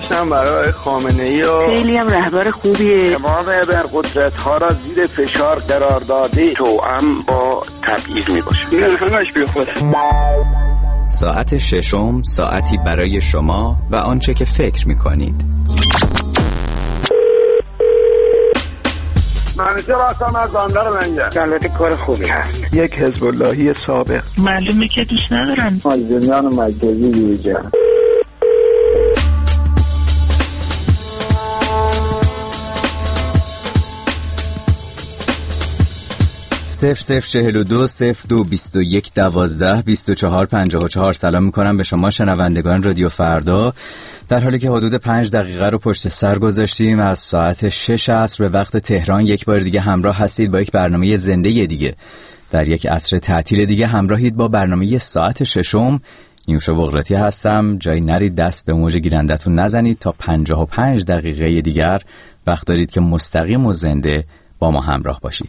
داشتم برای خامنه‌ای و خیلی هم رهبر خوبیه. تمام ابرقدرت‌ها را زیر فشار قرار داده، توأم با تبعیض میباشه. این همش بیخوده. ساعت ششم، ساعتی برای شما و آنچه که فکر می‌کنید. منیژه راستم از باندار منجر. البته کار خوبی هست. یک حزب اللهی سابق. معلومه که دوست ندارن. مازدونیان مجازی بیوجه. 00420221122454. سلام میکنم به شما شنوندگان رادیو فردا، در حالی که حدود 5 دقیقه رو پشت سر گذاشتیم از ساعت 6 عصر به وقت تهران. یک بار دیگه همراه هستید با یک برنامه زنده دیگه. در یک عصر تعطیل دیگه همراهید با برنامه ساعت ششم. نیوشا بغراتی هستم. جایی نرید دست به موج گیرندتون نزنید. تا 55 دقیقه دیگر وقت دارید که مستقیم و زنده با ما همراه باشید.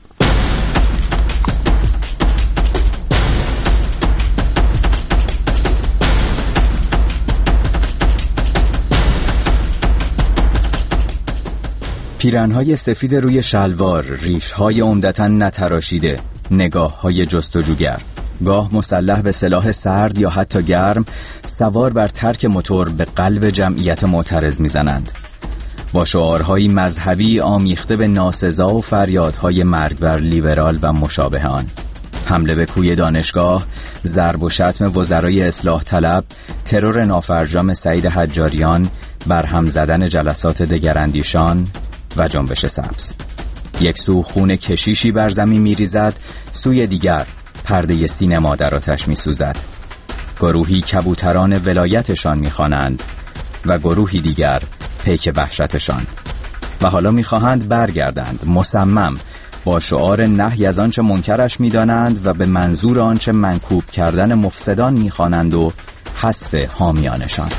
پیرنهای سفید روی شلوار، ریش‌های عمدتاً نتراشیده، نگاه‌های جستجوگر، گاه مسلح به سلاح سرد یا حتی گرم، سوار بر ترک موتور به قلب جمعیت معترض می‌زنند. با شعارهای مذهبی آمیخته به ناسزا و فریادهای مرگ بر لیبرال و مشابه آن. حمله به کوی دانشگاه، ضرب و شتم وزرای اصلاح طلب، ترور نافرجام سعید حجاریان، برهم زدن جلسات دگراندیشان و جنبش سبز. یک سو خون کشیشی بر زمین می‌ریزد، سوی دیگر پرده سینما در آتش می‌سوزد. گروهی کبوتران ولایتشان می‌خوانند و گروهی دیگر پیک وحشتشان، و حالا می‌خواهند برگردند مصمم با شعار نهی از آنچه منکرش می‌دانند و به منظور آنچه منکوب کردن مفسدان می‌خوانند و حذف حامیانشان.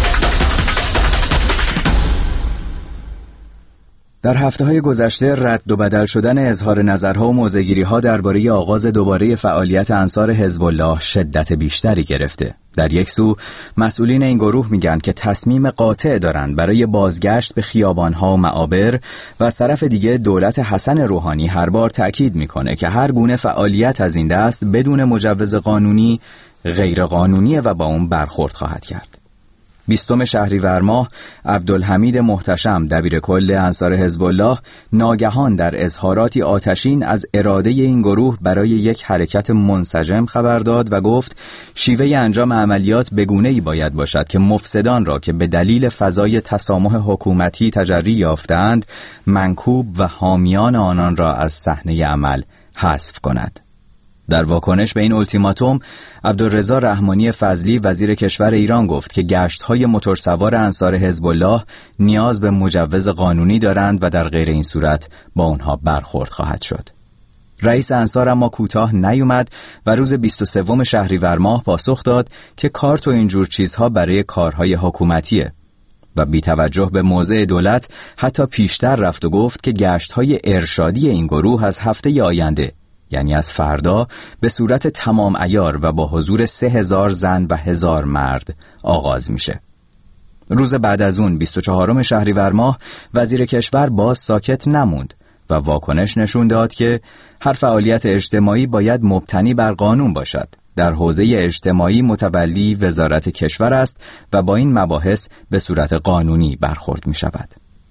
در هفته‌های گذشته رد و بدل شدن اظهار نظرها و موضع‌گیری‌ها درباره آغاز دوباره فعالیت انصار حزب الله شدت بیشتری گرفته. در یک سو مسئولین این گروه میگن که تصمیم قاطع دارند برای بازگشت به خیابان‌ها و معابر، و از طرف دیگه دولت حسن روحانی هر بار تأکید میکنه که هر گونه فعالیت از این دست بدون مجوز قانونی غیر قانونیه و با اون برخورد خواهد کرد. 20 شهریور ماه عبدالحمید محتشم دبیر کل انصار حزب الله ناگهان در اظهاراتی آتشین از اراده این گروه برای یک حرکت منسجم خبر داد و گفت شیوه انجام عملیات بگونه‌ای باید باشد که مفسدان را که به دلیل فضای تسامح حکومتی تجری یافتند منکوب و حامیان آنان را از صحنه عمل حذف کند. در واکنش به این التیماتوم، عبدالرضا رحمانی فضلی وزیر کشور ایران گفت که گشت‌های موتورسوار انصار حزب الله نیاز به مجوز قانونی دارند و در غیر این صورت با آنها برخورد خواهد شد. رئیس انصار اما کوتاه نیامد و روز 23 شهریور ماه پاسخ داد که کارت و اینجور چیزها برای کارهای حکومتیه، و بی توجه به موضع دولت حتی پیشتر رفت و گفت که گشت‌های ارشادی این گروه از هفته آینده، یعنی از فردا، به صورت تمام عیار و با حضور 3000 زن و 1000 مرد آغاز میشه. روز بعد از اون 24 شهریور ماه وزیر کشور باز ساکت نموند و واکنش نشون داد که هر فعالیت اجتماعی باید مبتنی بر قانون باشد. در حوزه اجتماعی متولی وزارت کشور است و با این مباحث به صورت قانونی برخورد می شود.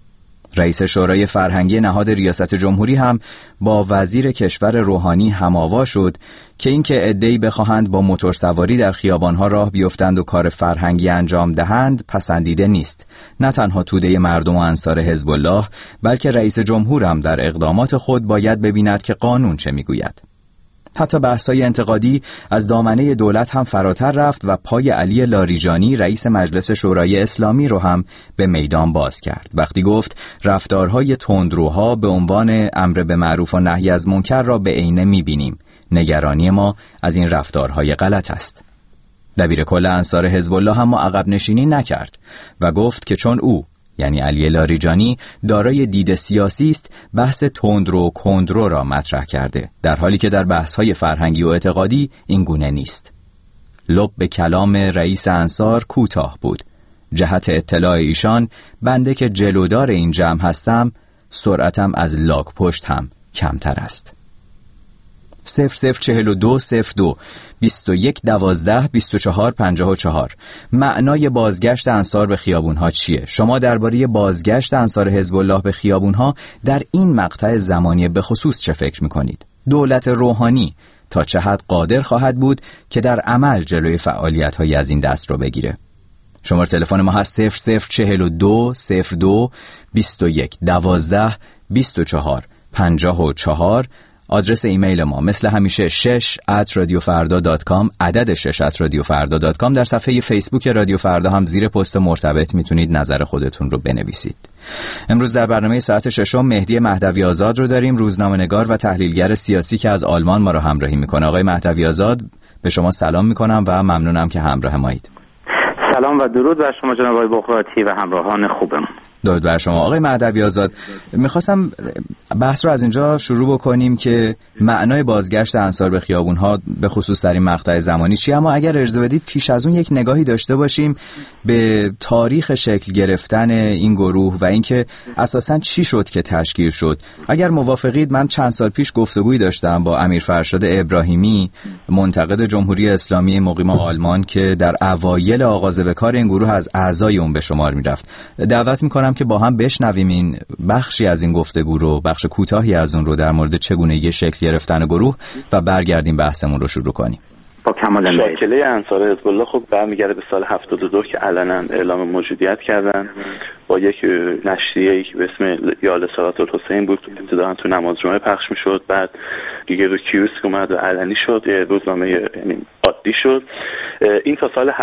رئیس شورای فرهنگی نهاد ریاست جمهوری هم با وزیر کشور روحانی هم‌آوا شد که اینکه عده‌ای بخواهند با موتورسواری در خیابان‌ها راه بیفتند و کار فرهنگی انجام دهند پسندیده نیست. نه تنها توده مردم و انصار حزب الله، بلکه رئیس جمهور هم در اقدامات خود باید ببیند که قانون چه میگوید. حتی بحث‌های انتقادی از دامنه دولت هم فراتر رفت و پای علی لاریجانی رئیس مجلس شورای اسلامی رو هم به میدان باز کرد وقتی گفت رفتارهای تندروها به عنوان امر به معروف و نهی از منکر را به عینه می‌بینیم. نگرانی ما از این رفتارهای غلط است. دبیر کل انصار حزب الله هم عقب نشینی نکرد و گفت که چون او، یعنی علی لاریجانی، دارای دید سیاسی است، بحث تندرو و کندرو را مطرح کرده، در حالی که در بحث‌های فرهنگی و اعتقادی این گونه نیست. لب به کلام رئیس انصار کوتاه بود. جهت اطلاع ایشان، بنده که جلودار این جمع هستم، سرعتم از لاک پشت هم کمتر است. 004202 21 12 24 54. معنای بازگشت انصار به خیابونها چیه؟ شما درباره بازگشت انصار حزب الله به خیابونها در این مقطع زمانی به خصوص چه فکر میکنید؟ دولت روحانی تا چه حد قادر خواهد بود که در عمل جلوی فعالیت‌های از این دست رو بگیره؟ شماره تلفن ما هست 0042 02 21 12 24 54. آدرس ایمیل ما مثل همیشه 6@radiofarda.com، عدد 6@radiofarda.com. در صفحه فیسبوک رادیو فردا هم زیر پست مرتبط میتونید نظر خودتون رو بنویسید. امروز در برنامه ساعت 6 مهدی مهدوی آزاد رو داریم، روزنامه‌نگار و تحلیلگر سیاسی که از آلمان ما رو همراهی میکنه. آقای مهدوی آزاد، به شما سلام میکنم و ممنونم که همراه مایید. سلام و درود بر شما جناب آقای بقراطی و همراهان خوبم. درود بر شما. آقای مهدوی آزاد، میخواستم بحث رو از اینجا شروع بکنیم که معنای بازگشت انصار به خیابونها به خصوص در این مقطع زمانی چیه، اما اگر اجازه بدید پیش از اون یک نگاهی داشته باشیم به تاریخ شکل گرفتن این گروه و اینکه اساساً چی شد که تشکیل شد. اگر موافقید من چند سال پیش گفتگویی داشتم با امیر فرشاد ابراهیمی، منتقد جمهوری اسلامی مقیم آلمان، که در اوایل آغاز به کار این گروه از اعضای اون به شمار میرفت. دعوت میکنم که با هم بشنویم این بخشی از این گفتگو رو، بخش کوتاهی از اون رو در مورد چگونگی شکل گرفتن گروه، و برگردیم بحثمون رو شروع کنیم. با کمال میل. شاکله انصار حزب الله خب برمیگرده به سال 72 که علنا اعلام موجودیت کردن با یک نشریه‌ای که به اسم یال صلات الحسین بود. ابتداً تو نماز جمعه پخش میشد، بعد دیگه رو کیوسک اومد و علنی شد، روزنامه یعنی عادی شد. این تا سال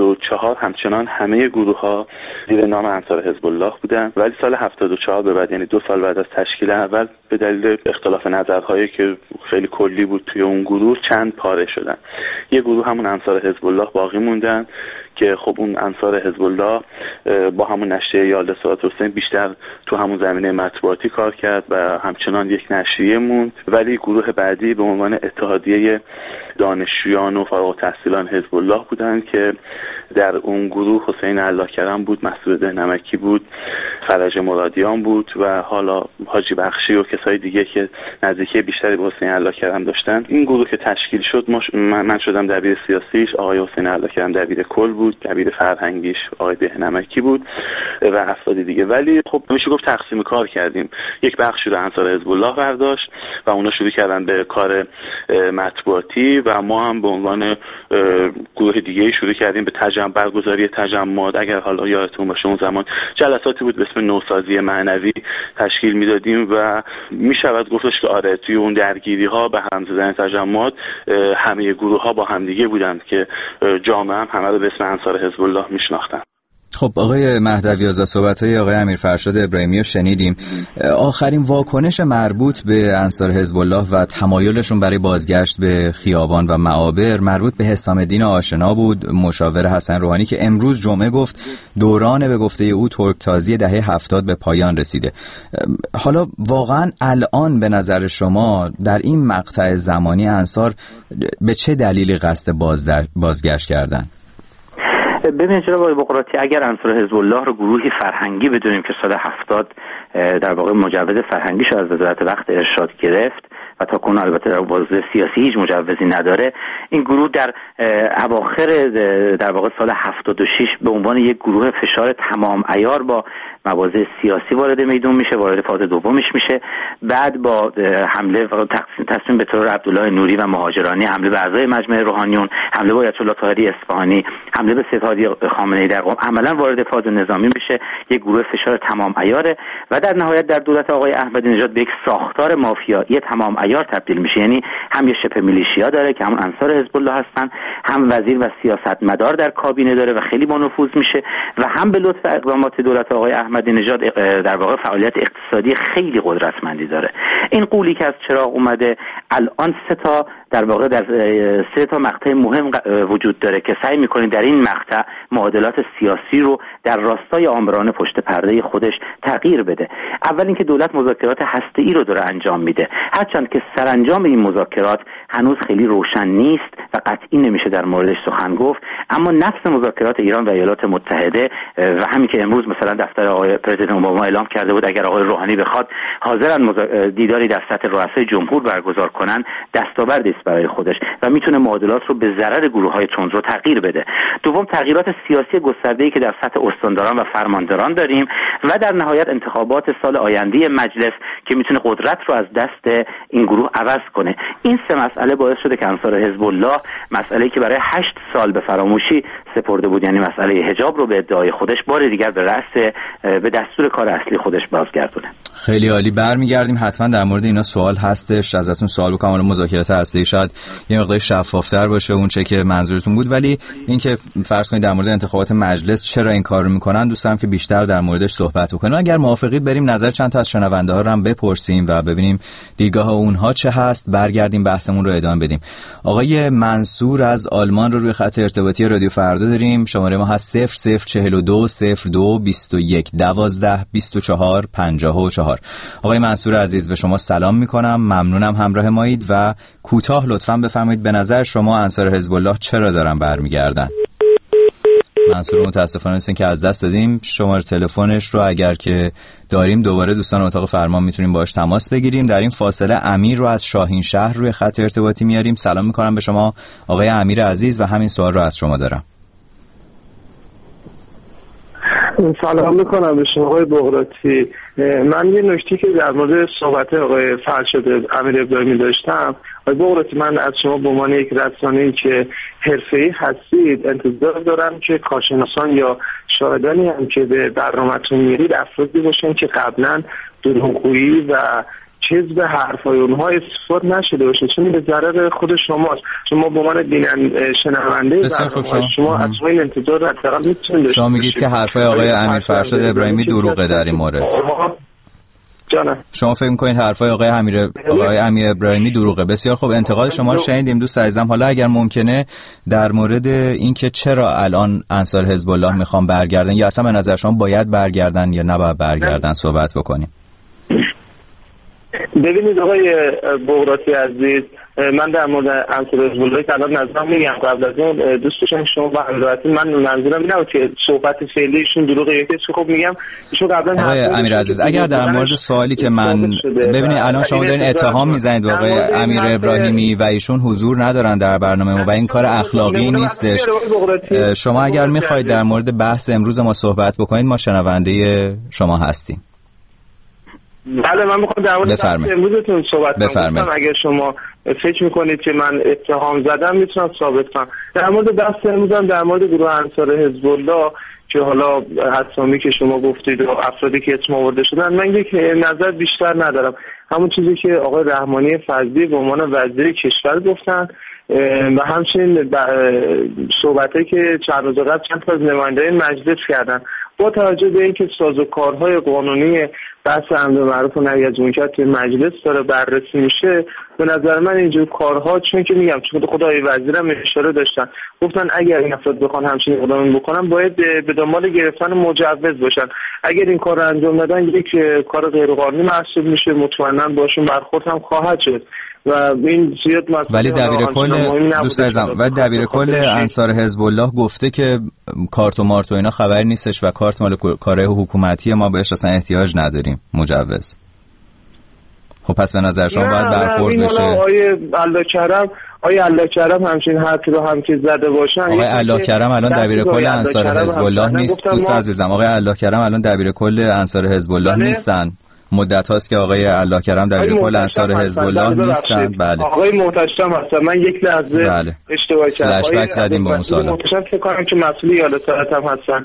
74 همچنان همه گروه‌ها زیر نام انصار حزب الله بودن، ولی سال 74 به بعد، یعنی 2 سال بعد از تشکیل اول، به دلیل اختلاف نظرهایی که خیلی کلی بود توی اون گروه چند پاره شدن. یه گروه همون انصار حزب الله باقی موندن که خب اون انصار حزب الله با همون نشریه یال صلات الحسین بیشتر تو همون زمینه مطبوعاتی کار کرد و همچنان یک نشریه موند. ولی گروه بعدی به عنوان اتحادیه دانشجویان و فارغ التحصیلان حزب الله بودن که در اون گروه حسین الله کرم بود، مسعود نمکی بود، فرج مرادیان بود و حالا حاجی بخشی و کسای دیگه که نزدیکی بیشتری به حسین الله کرم داشتن. این گروه که تشکیل شد، من شدم دبیر سیاسیش، آقای حسین الله کرم دبیر کل بود، دبیر فرهنگیش آقای به نمکی بود و افراد دیگه. ولی خب میشه گفت تقسیم کار کردیم. یک بخشی رو انصار حزب الله برداشت و اونا شروع کردن به کار مطبوعاتی و ما هم به عنوان گروه دیگه شروع کردیم به برگزاری تجمعات. اگر حالا یادتون باشه اون زمان جلساتی بود به اسم نوسازی معنوی تشکیل میدادیم و میشود گفتش که آره توی اون درگیری ها به هم زدن تجمعات همه گروه ها با هم دیگه بودن که جامعه هم همه رو به اسم انصار حزب الله میشناختن. خب آقای مهدوی آزاد، صحبت‌های آقای امیر فرشاد ابراهیمی رو شنیدیم. آخرین واکنش مربوط به انصار حزب الله و تمایلشون برای بازگشت به خیابان و معابر مربوط به حسام الدین آشنا بود، مشاور حسن روحانی، که امروز جمعه گفت دوران به گفته او ترکتازی دهه 70 به پایان رسیده. حالا واقعا الان به نظر شما در این مقطع زمانی انصار به چه دلیلی قصد بازگشت کردن؟ ببینید جناب آقای بقراطی، اگر انصار حزب الله رو گروهی فرهنگی بدونیم که سال 70 در واقع مجوز فرهنگیش از وزارت وقت ارشاد گرفت و تا کنون البته در بازه سیاسی هیچ مجوزی نداره، این گروه در اواخر در واقع سال 76 به عنوان یک گروه فشار تمام عیار با مواضع سیاسی وارد میدون میشه، وارد فاز دومش میشه. بعد با حمله و تصمیم به ترور عبدالله نوری و مهاجرانی، حمله به اعضای مجمع روحانیون، حمله به آیت الله طاهری اصفهانی، حمله به ستادی خامنه‌ای در قم، عملا وارد فاز نظامی میشه، یک گروه فشار تمام عیاره و در نهایت در دولت آقای احمدی نژاد به یک ساختار مافیایی تمام عیار تبدیل میشه. یعنی هم یه شبه میلیشیا داره که همون انصار حزب الله هستن، هم وزیر و سیاستمدار در کابینه داره و خیلی با نفوذ میشه، و هم به لطف اقدامات دولت آقای احمدی نژاد در واقع فعالیت اقتصادی خیلی قدرتمندی داره. این قولی که از چراغ اومده الان 3 تا در واقع در 3 تا مقطع مهم وجود داره که سعی میکنه در این مقطع معادلات سیاسی رو در راستای آمرانه پشت پرده خودش تغییر بده. اول اینکه دولت مذاکرات هسته‌ای رو داره انجام میده، هرچند که سرانجام این مذاکرات هنوز خیلی روشن نیست و قطعی نمیشه در موردش سخن گفت، اما نفس مذاکرات ایران و ایالات متحده و همین که امروز مثلا دفتر آقای پرزیدنت اوباما اعلام کرده بود اگر آقای روحانی بخواد حاضرن دیداری در سطح رؤسای جمهور برگزار کنن، دستاوردی است برای خودش و میتونه معادلات رو به ضرر گروه‌های تندرو تغییر بده. دوم، تغییرات سیاسی گسترده‌ای که در سطح استانداران و فرمانداران داریم و در نهایت انتخابات سال آینده مجلس که میتونه قدرت رو از دست این گروه عوض کنه. این 3 مسئله باعث شده که انصار حزب الله مسئله‌ای که برای 8 سال به فراموشی سپرده بود، یعنی مسئله حجاب رو به ادعای خودش بار دیگر به دستور کار اصلی خودش بازگردونه. خیلی عالی، برمیگردیم حتما در مورد اینا سوال هستش، ازتون سوال بکنم. مذاکرات هسته‌ای شاید یه مقدار شفافتر باشه اون چه که منظورتون بود، ولی اینکه فرض کنید در مورد انتخابات مجلس چرا این کارو میکنن دوست دارم که بیشتر در موردش صحبت بکنیم. اگر موافقید بریم نظر چند تا از شنونده ها رو هم بپرسیم و ببینیم دیدگاه اونها چه هست، برگردیم بحثمون رو ادامه بدیم. آقای منصور از آلمان رو روی خط ارتباطی رادیو فردا داریم. شماره ما هست 0042 02 21 12 24 54. آقای منصور عزیز به شما سلام میکنم، ممنونم همراه مایید و کوتاه لطفاً بفرمایید به نظر شما انصار حزب الله چرا دارن برمیگردن؟ منصور متاسفانه نیستن که از دست دادیم. شماره تلفنش رو اگر که داریم دوباره دوستان اتاق فرمان میتونیم باهاش تماس بگیریم. در این فاصله امیر رو از شاهین شهر روی خط ارتباطی میاریم. سلام میکنم به شما آقای امیر عزیز و همین سوال رو از شما دارم. سلام میکنم به شما آقای بغراتی. من یه نکته که در مورد صحبت آقای فرشاد امیر ابراهیمی داشتم، آقای بغراتی، من از شما به عنوان یک رسانه‌ای که حرفه‌ای هستید انتظار دارم که کارشناسان یا شاهدانی هم که به برنامه‌تون میرید افرادی باشن که قبلا دروغگویی و چیز به حرفای اونها استفاده نشده باشه، چون به ضرر خود شماست. شما به عنوان شنونده شما از این انتظار حداقل میتونید. شما میگید که حرفای آقای امیر فرشاد ابراهیمی دروغه در این مورد. شما فکر می‌کنید حرفای آقای امیر ابراهیمی دروغه؟ بسیار خوب، انتقاد شما رو شنیدیم دوست عزیزم. حالا اگر ممکنه در مورد اینکه چرا الان انصار حزب الله میخوان برگردن یا اصلا به نظر شما باید برگردن یا نباید برگردن صحبت بکنیم. ببینید آقای بغراتی عزیز، من در مورد انصار حزب الله که الان نظرم میگم، قبل از اون دوست داشتم شما با همراهی من منظورم اینه که صحبت فعلیشون دروغه یا که خب میگم ایشون قبلا. آقای امیر عزیز اگر در مورد سوالی که من ببینید الان شما دارین اتهام میزنید به آقای امیر ابراهیمی و ایشون حضور ندارن در برنامه ما و این کار اخلاقی نیستش. شما اگر میخواید در مورد بحث امروز ما صحبت بکنید ما شنونده شما هستیم. بله، من میخوام در مورد امروزتون صحبت کنم. اگر شما فکر میکنید که من اتهام زدم میتونم ثابت کنم. در مورد بحث امروزم در مورد گروه انصار حزب الله که حالا اسامی که شما گفتید و افرادی که اسم آورده شدن، من یک نظر بیشتر ندارم. همون چیزی که آقای رحمانی فضلی به عنوان وزیر کشور گفتن و همچنین صحبتایی که چند روز قبل چند تا از نمایندگان مجلس کردن، با توجه به اینکه سازوکارهای قانونی بحث امر معروف و نهی از منکر توی مجلس داره بررسی میشه، به نظر من اینجور کارها، چون که میگم چون خدای وزیرم اشاره داشتن گفتن اگر این افراد بخوان همچین اقدامی بکنن باید به دنبال گرفتن مجوز باشن. اگر این کار رو انجام ندن یک کار غیر قانونی محسوب میشه، مطمئنا باشون برخورد هم خواهد شد و این زیاد ولی دبیر کل دوست عزیزم و دبیر کل انصار حزب الله گفته که کارت و مارت و اینا خبری نیستش و کارت مال کارهای حکومتی ما بهش اصلا احتیاج نداریم مجوز. خب پس به نظر شما باید برخورد بشه. آقای الله کرم همچین حرفی رو هم که زده باشن. آقای الله کرم الان دبیر کل انصار حزب الله نیست دوست عزیزم. آقای الله کرم الان دبیر کل انصار حزب الله نیستن. مدت هاست که آقای الله کرم دبیر کل انصار حزب الله نیستن. بله آقای محتشم هستن. من یک لحظه اشتباه کردم. فلش بک زدیم با اون سالا. محتشم فکر کنم که مسئول ایالات هم هستن.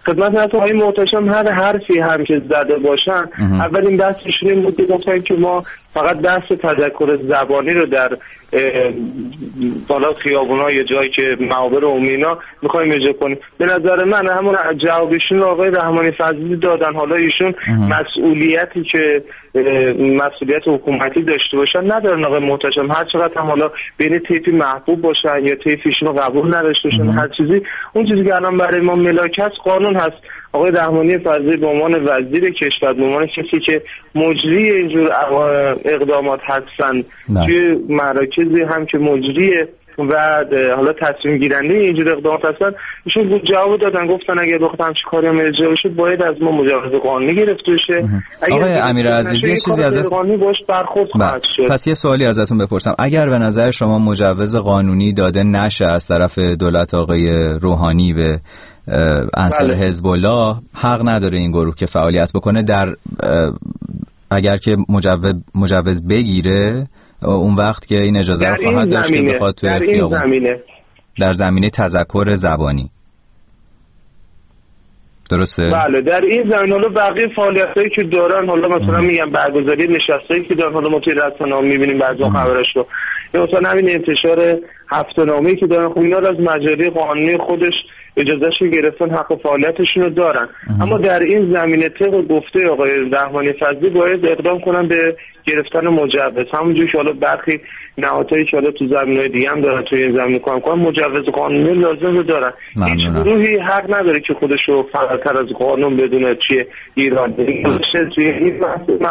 خدمت آقای محتشم هر حرفی هم که زده باشن اولین بحثشون این بود که گفتن که ما فقط بحث تذکر زبانی رو در بالا خیابونا یا جایی که معابر عمومینا میخوایم اجرا کنیم. به نظر من همون جوابشون آقای رحمانی فضلی دادن. حالا ایشون مسئولیتی که مسئولیت حکومتی داشته باشن ندارن آقای محتشم، هر چقدر هم حالا بین طیفی محبوب باشن یا طیفیشون رو قبول نداشته باشن، هر چیزی اون چیزی که الان برای ما ملاک قانون هست. آقای رحمانی فضلی به عنوان وزیر کشور، به عنوان کسی که مجری اینجور اقدامات هستن توی مراکزی هم که مجری و حالا تصمیم گیرنده اینجور اقدامات هستن، ایشون جواب دادن، گفتن اگه بخواد همچین کاری هم اجرا بشه باید از ما مجوز قانونی گرفته بشه. آقای امیرعزیزی یه چیزی ازت قانونی باش برخورد خواهد شد. پس یه سوالی ازتون بپرسم، اگر به نظر شما مجوز قانونی داده نشه از طرف دولت آقای روحانی به انصار حزب الله، حق نداره این گروه که فعالیت بکنه در اگر که مجوز بگیره اون وقت که این اجازه رو خواهد داشت که بخواد توی خیابون در زمینه تذکر زبانی. درسته؟ بله در این زمینه. حالا بقیه فعالیتایی که دارن، حالا مثلا میگم برگزاری نشستایی که دارن، حالا ما توی رسانه‌ها می‌بینیم بعضی خبرش رو، یا مثلا همین انتشار هفته‌نامه‌ای که دارن، خب اینا رو از مجاری قانونی خودش اجازهشو گرفتن، حق فعالیتشون رو دارن. اما در این زمینه طبق گفته آقای رحمانی فضلی باید اقدام کنن به گرفتن مجوز، همونجوری که حالا برخی نهادهایی که حالا تو زمینه‌های دیگه هم دارن توی این زمینه کار می‌کنن مجوز قانونی لازم رو دارن. هیچ گروهی حق نداره که خودش رو فراتر از قانون بدونه چیه ایران توی این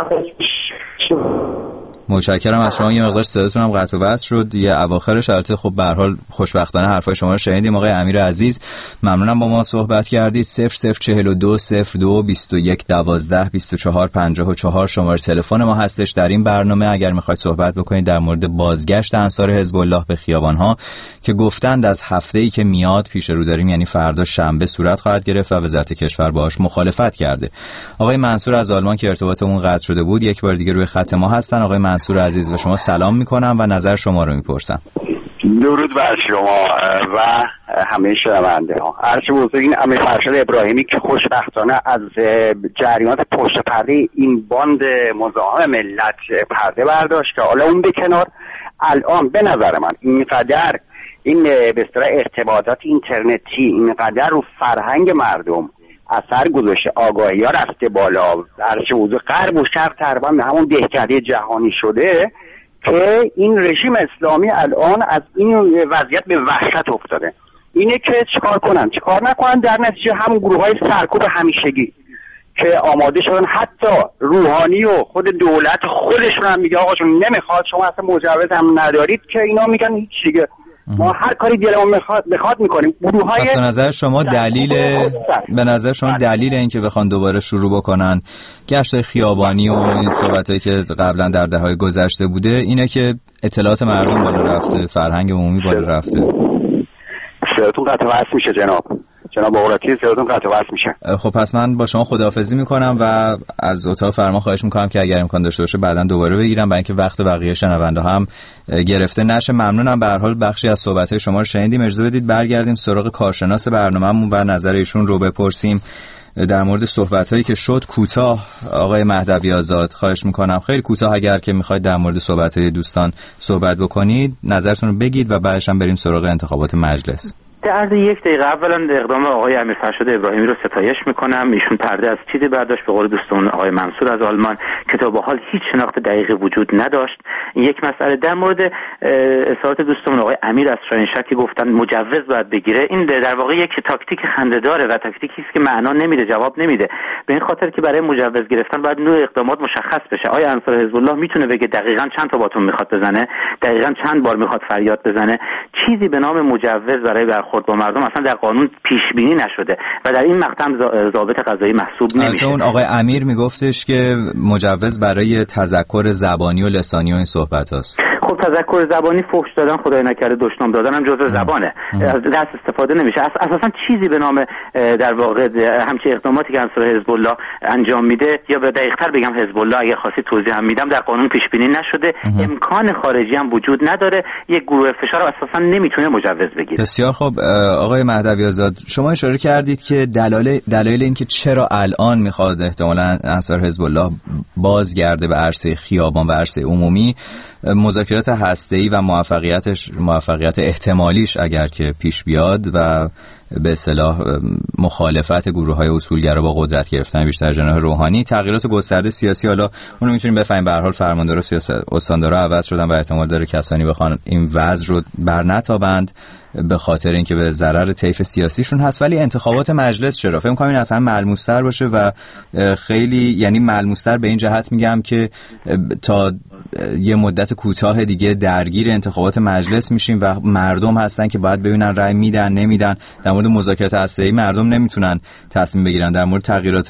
متشکرم از شما. یه مقدار صداتون هم قطع و وصل شد یه اواخرش، البته خب به هر حال خوشبختانه حرفای شما رو شنیدیم. آقای امیر عزیز ممنونم با ما صحبت کردید. 0042 02 21 12 24 54 شماره تلفن ما هستش در این برنامه. اگر میخواید صحبت بکنید در مورد بازگشت انصار حزب الله به خیابان‌ها که گفتند از هفته‌ای که میاد پیش رو داریم، یعنی فردا شنبه صورت خواهد گرفت و وزارت کشور باهاش مخالفت کرده. آقای منصور از آلمان که ارتباطمون قطع شده بود یک بار دیگه روی خط ما هستن. آقای منصور عزیز به شما سلام میکنم و نظر شما رو میپرسم. درود بر شما و همه شنونده ها. عرض بزرگین امیر فرشاد ابراهیمی که خوشبختانه از جریانات پشت پرده این باند مزاحم ملت پرده برداشت که حالا اون به کنار، الان به نظر من اینقدر این به اصطلاح ارتباطات اینترنتی اینقدر رو فرهنگ مردم اثر گذاشته، آگاهی ها رفته بالا، عرض بزرگ غرب و شرق تقریبا همون دهکده جهانی شده که این رژیم اسلامی الان از این وضعیت به وحشت افتاده. اینه که چیکار کنن چیکار نکنن، در نتیجه هم گروه های سرکوب همیشگی که آماده شدن، حتی روحانی و خود دولت خودشون هم میگه آقا جون نمیخواد، شما اصلا مجوز هم ندارید، که اینا میگن هیچ دیگه ما هر کاری دلمون بخواد میکنیم. گروه‌های پس به نظر شما دلیل این که بخوان دوباره شروع بکنن گشت خیابانی و این صحبتایی که قبلا در دهه‌های گذشته بوده اینه که اطلاعات مردم بالا رفته، فرهنگ عمومی بالا رفته؟ صداتون قطع و وصل میشه جناب بقراتی، صداتون قطع و وصل میشه. خب پس من با شما خداحافظی میکنم و از اتاق فرمان خواهش میکنم که اگر امکان داشته باشه بعداً دوباره بگیرم، برای اینکه وقت بقیه شنونده هم گرفته نشه. ممنونم. به هر حال بخشی از صحبت‌های شما رو شنیدیم. اجازه بدید برگردیم سراغ کارشناس برنامه‌مون و نظر ایشون رو بپرسیم در مورد صحبت‌هایی که شد. کوتاه آقای مهدوی آزاد خواهش میکنم خیلی کوتاه اگر که میخواید در مورد صحبت‌های دوستان صحبت بکنید نظرتون رو بگید و بعدش هم بریم سراغ انتخابات مجلس. در عرض یک دقیقه اولا اقدام آقای امیر فرشاد ابراهیمی رو ستایش میکنم. ایشون پرده از چیزی برداشت، به قول دوستمون آقای منصور از آلمان، که تا به حال هیچ شناخت دقیقی وجود نداشت. یک مسئله در مورد اظهارات دوستمون آقای امیر از شاهنشاه که گفتن مجوز باید بگیره، این در واقع یک تاکتیک خنده‌داره و تاکتیکی است که معنا نمیده، جواب نمیده، به این خاطر که برای مجوز گرفتن باید نوع اقدامات مشخص بشه. آیا انصار حزب الله میتونه بگه دقیقاً چند تا باتون میخواد بزنه، دقیقاً چند بار میخواد فریاد بزنه؟ چیزی به نام مجوز برای برخورد با مردم اصلا در قانون پیش بینی نشده و در این مقطع ضابط قضایی محسوب نمیشه. اون آقای امیر میگفتش که مجوز برای تذکر زبانی و لسانی و این صحبت هست. خب تذکر زبانی فحش دادن خدای نکرده دشنام دادن هم جزء زبانه، از دست استفاده نمیشه. اساسا چیزی به نام در واقع همچین اقداماتی که انصار حزب الله انجام میده، یا به دقیق‌تر بگم حزب الله اگه خاصی توضیح هم میدم، در قانون پیش بینی نشده، امکان خارجی هم وجود نداره، یک گروه فشار اساسا نمیتونه مجوز بگیره. بسیار خب آقای مهدوی آزاد، شما اشاره کردید که دلایل اینکه چرا الان میخواد احتمالاً انصار حزب الله بازگرده به عرصه خیابان و عرصه عمومی، مذاکرات هسته‌ای و موفقیت احتمالیش اگر که پیش بیاد و به اصطلاح مخالفت گروه‌های اصولگرا با قدرت گرفتن بیشتر جناح روحانی، تغییرات گسترده سیاسی. حالا اونو میتونیم بفهمیم به هر حال فرماندارا استاندارا عوض شدن و احتمال داره کسانی بخوان این وضع رو برنتابند به خاطر اینکه به ضرر طیف سیاسیشون هست. ولی انتخابات مجلس چرا؟ فکر می‌کنم این اصلا ملموس‌تر باشه و خیلی، یعنی ملموس‌تر به این جهت میگم که تا یه مدت کوتاه دیگه درگیر انتخابات مجلس میشیم و مردم هستن که باید ببینن رأی میدن نمیدن. در مورد مذاکرات هسته‌ای مردم نمیتونن تصمیم بگیرن، در مورد تغییرات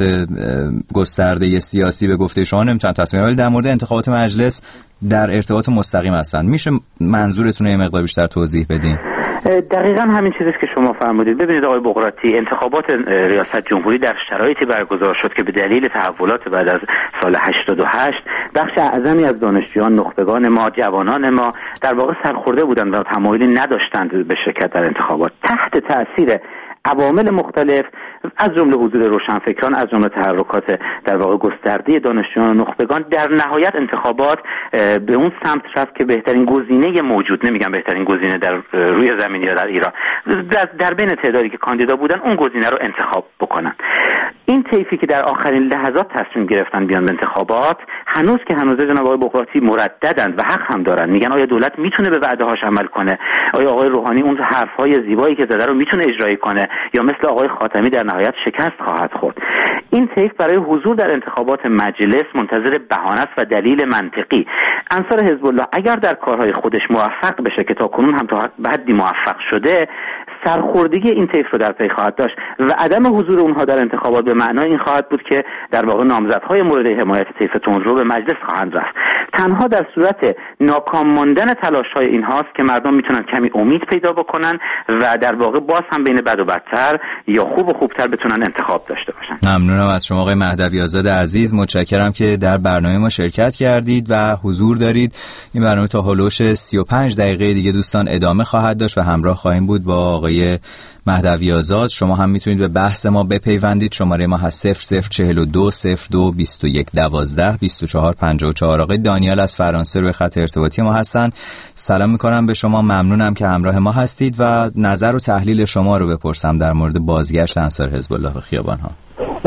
گسترده سیاسی به گفته شما نمیتونن تصمیم بگیرن، ولی در مورد انتخابات مجلس در ارتباط مستقیم هستن. میشه منظورتون رو یه مقدار بیشتر توضیح بدین؟ دقیقاً همین چیزی که شما فرمودید. ببینید آقای بقراطی، انتخابات ریاست جمهوری در شرایطی برگزار شد که به دلیل تحولات بعد از سال 88 بخش اعظمی از دانشجویان، نخبگان ما، جوانان ما در واقع سرخورده بودند و تمایلی نداشتند به شرکت در انتخابات تحت تأثیر عوامل مختلف، از جمله حضور روشنفکران، از جمله تحرکات در واقع گسترده دانشجویان و نخبگان. در نهایت انتخابات به اون سمت رفت که بهترین گزینه موجود، نمیگم بهترین گزینه در روی زمین یا در ایران، در بین تعدادی که کاندیدا بودن اون گزینه رو انتخاب بکنن. این طیفی که در آخرین لحظات تصمیم گرفتن بیان به انتخابات، هنوز که هنوزه جناب آقای بقراطی مرددند و حق هم دارن، میگن آیا دولت میتونه به وعده‌هاش عمل کنه؟ آیا آقای روحانی اون حرف‌های زیبایی که زده رو میتونه اجرایی کنه، یا مثل آقای خاتمی در نهایت شکست خواهد خورد؟ این طیف برای حضور در انتخابات مجلس منتظر بهانه است و دلیل منطقی. انصار حزب الله اگر در کارهای خودش موفق بشه که تا کنون هم تا حدی موفق شده، سرخوردگی این طیف رو در پی خواهد داشت و عدم حضور اونها در انتخابات به معنای این خواهد بود که در واقع نامزدهای مورد حمایت طیف تندرو به مجلس خواهند رفت. تنها در صورت ناکام ماندن تلاش‌های اینهاست که مردم میتونن کمی امید پیدا بکنن و در واقع باز هم بین بد و بدتر یا خوب و خوبتر بتونن انتخاب داشته باشن. ممنونم از شما آقای مهدوی آزاد عزیز، متشکرم که در برنامه ما شرکت کردید و حضور دارید. این برنامه تا هولوش 35 دقیقه دیگه دوستان ادامه خواهد داشت و همراه خواهیم بود با آقای مهدوی آزاد. شما هم میتونید به بحث ما بپیوندید. شماره ما هست 0042 02 21 12 24 54. آقای دانیال از فرانسه روی خط ارتباطی ما هستن. سلام میکنم به شما، ممنونم که همراه ما هستید و نظر و تحلیل شما رو بپرسم در مورد بازگشت انصار حزب الله به خیابان ها.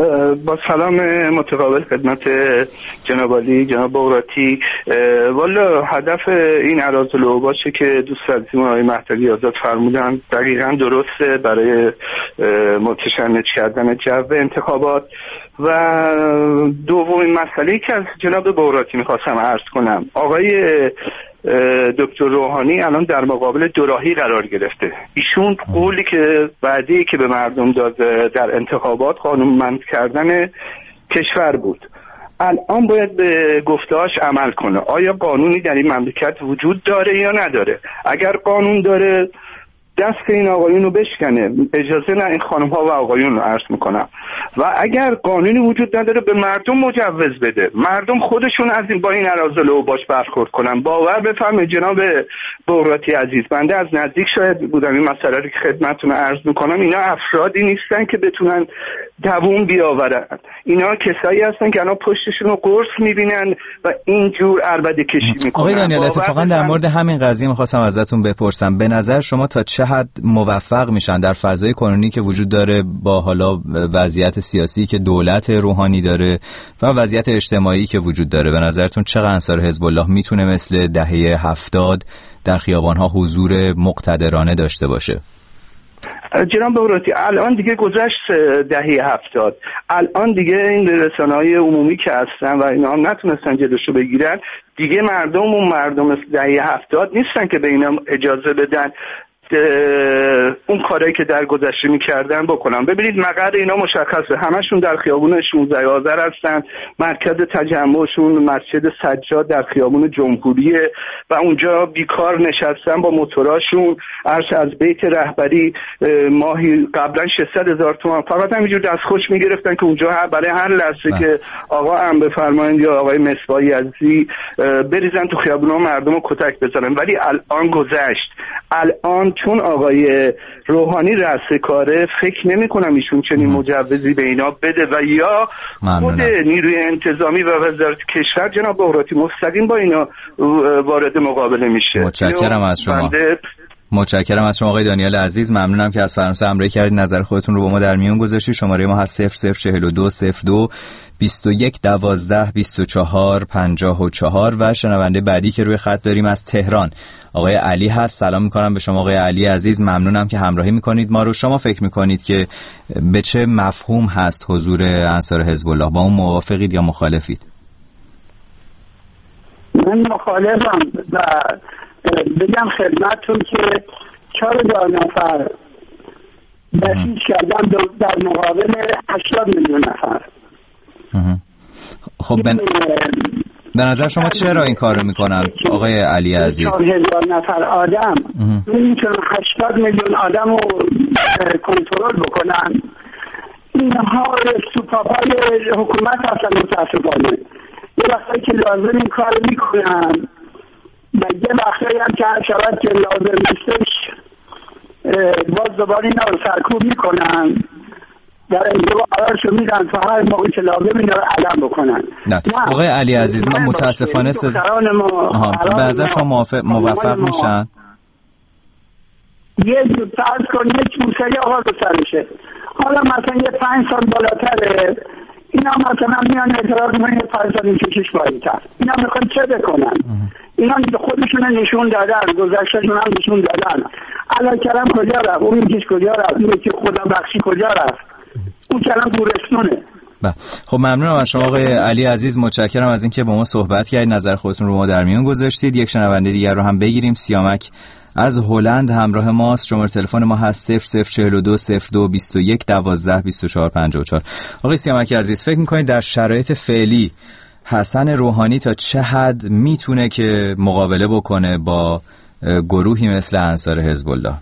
با سلام متقابل خدمت جناب عالی، جناب بقراطی. والا هدف این اراذل باشه که دوست عزیزم آقای مهدوی آزاد فرمودن دقیقاً درسته، برای متشنج کردن جو انتخابات. و دومین مسئله که از جناب بقراطی میخواستم عرض کنم، آقای دکتر روحانی الان در مقابل دوراهی قرار گرفته. ایشون قولی که وعده‌ای که به مردم داد در انتخابات قانونمند کردن کشور بود، الان باید به گفته‌هاش عمل کنه. آیا قانونی در این مملکت وجود داره یا نداره؟ اگر قانون داره دست این آقایون رو بشکنه، اجازه نه این خانم ها و آقایون رو عرض میکنم. و اگر قانونی وجود نداره به مردم مجوز بده، مردم خودشون از این با این اراذل و باش برخورد کنن. باور بفرمایید جناب بقراطی عزیز، بنده از نزدیک شاید بودم این مسئله رو که خدمتتون عرض میکنم، اینا افرادی نیستن که بتونن دووم بیاورن. اینا کسایی هستن که الان پشتشون رو قرص میبینن و اینجور عربده کشی میکنن. آقای دانیال، اتفاقا در مورد همین قضیه میخواستم ازتون بپرسم، به نظر شما تا چه حد موفق میشن در فضای کنونی که وجود داره با حالا وضعیت سیاسی که دولت روحانی داره و وضعیت اجتماعی که وجود داره، به نظرتون چقدر انصار حزب الله میتونه مثل دهه 70 در خیابان‌ها حضور مقتدرانه داشته باشه؟ جناب بقراطی، الان دیگه گذشت دهه 70. الان دیگه این رسانه‌های عمومی که هستن و اینا هم نتونستن جلوشو بگیرن، دیگه مردم مثل دهه 70 نیستن که به اینا اجازه بدن اون کارهایی که در گذشته میکردن بکنن. ببینید مقر اینا مشخصه، همشون در خیابون 16 آذر هستن، مرکز تجمعشون مسجد سجاد در خیابون جمهوریه و اونجا بیکار نشستن با موتوراشون. عرض از بیت رهبری ماهی قبلا 600,000 تومان فقط همینجور دستخوش میگرفتن که اونجا برای هر لحظه که آقا هم بفرمایید یا آقای مصباحی عزیزی بریزن تو خیابونا مردم رو کتک بزنن. ولی الان گذشت. الان چون آقای روحانی رأس کاره، فکر نمی کنم ایشون چنین مجوزی به اینا بده و یا خود نیروی انتظامی و وزارت کشور جناب بغراتی مستقیم با اینا وارد مقابله میشه. متشکرم از شما. متشکرم از شما آقای دانیال عزیز. ممنونم که از فرانسه همراهی کردید، نظر خودتون رو با ما در میون گذاشتید. شماره ما هست 004202 21 12 24 54 و شنونده بعدی که روی خط داریم از تهران آقای علی هست. سلام میکنم به شما آقای علی عزیز، ممنونم که همراهی میکنید ما رو. شما فکر میکنید که به چه مفهوم هست حضور انصار حزب الله؟ با اون موافقید یا مخالفید؟ من مخالفم و بگم خدمتتون که 4,000 نفر بسیج کردن در مقابل 80 میلیون نفر. خب به نظر شما چرا این کارو میکنن آقای علی عزیز؟ 4,000 نفر آدم نمیتونن 80 میلیون آدم رو کنترل بکنن. اینها سوپاپای حکومت هستن متاسفانه. یه وقتی که لازم این کار میکنن و یه وقتی هم که هر شود که لازم نیستش باز دوباره اینا رو سرکوب میکنن، در انجام قرارشو میدن تا هر موقعی که لازم اینا رو علم بکنن. نه آقای علی عزیز، من متاسفانه به نظر شما موفق میشن؟ یه فرض کن یک موسیقی آقا رو سرشه، حالا مثلا یه 5 سال بالاتره، اینا مثلا میان اعتراض میکنن 5 سال میکشیش بالاتر. اینا میخوان چه بکنن؟ اینا خودشون نشون دادن، گذشتهشون هم نشون دادن. علی کرم کجا رفت؟ اون میکش کجا رفت؟ اون که خدا بخشی کجا رفت؟ اون کرم گورستونه. خب ممنونم از شما آقای علی عزیز، متشکرم از اینکه با ما صحبت کردید، نظر خودتون رو ما در میون گذاشتید. یک شنونده دیگر رو هم بگیریم. سیامک از هلند همراه ماست. شماره تلفن ما هست 0042 02 21 12 24 54. آقای سیامک عزیز، فکر می‌کنید در شرایط فعلی حسن روحانی تا چه حد میتونه که مقابله بکنه با گروهی مثل انصار حزب الله؟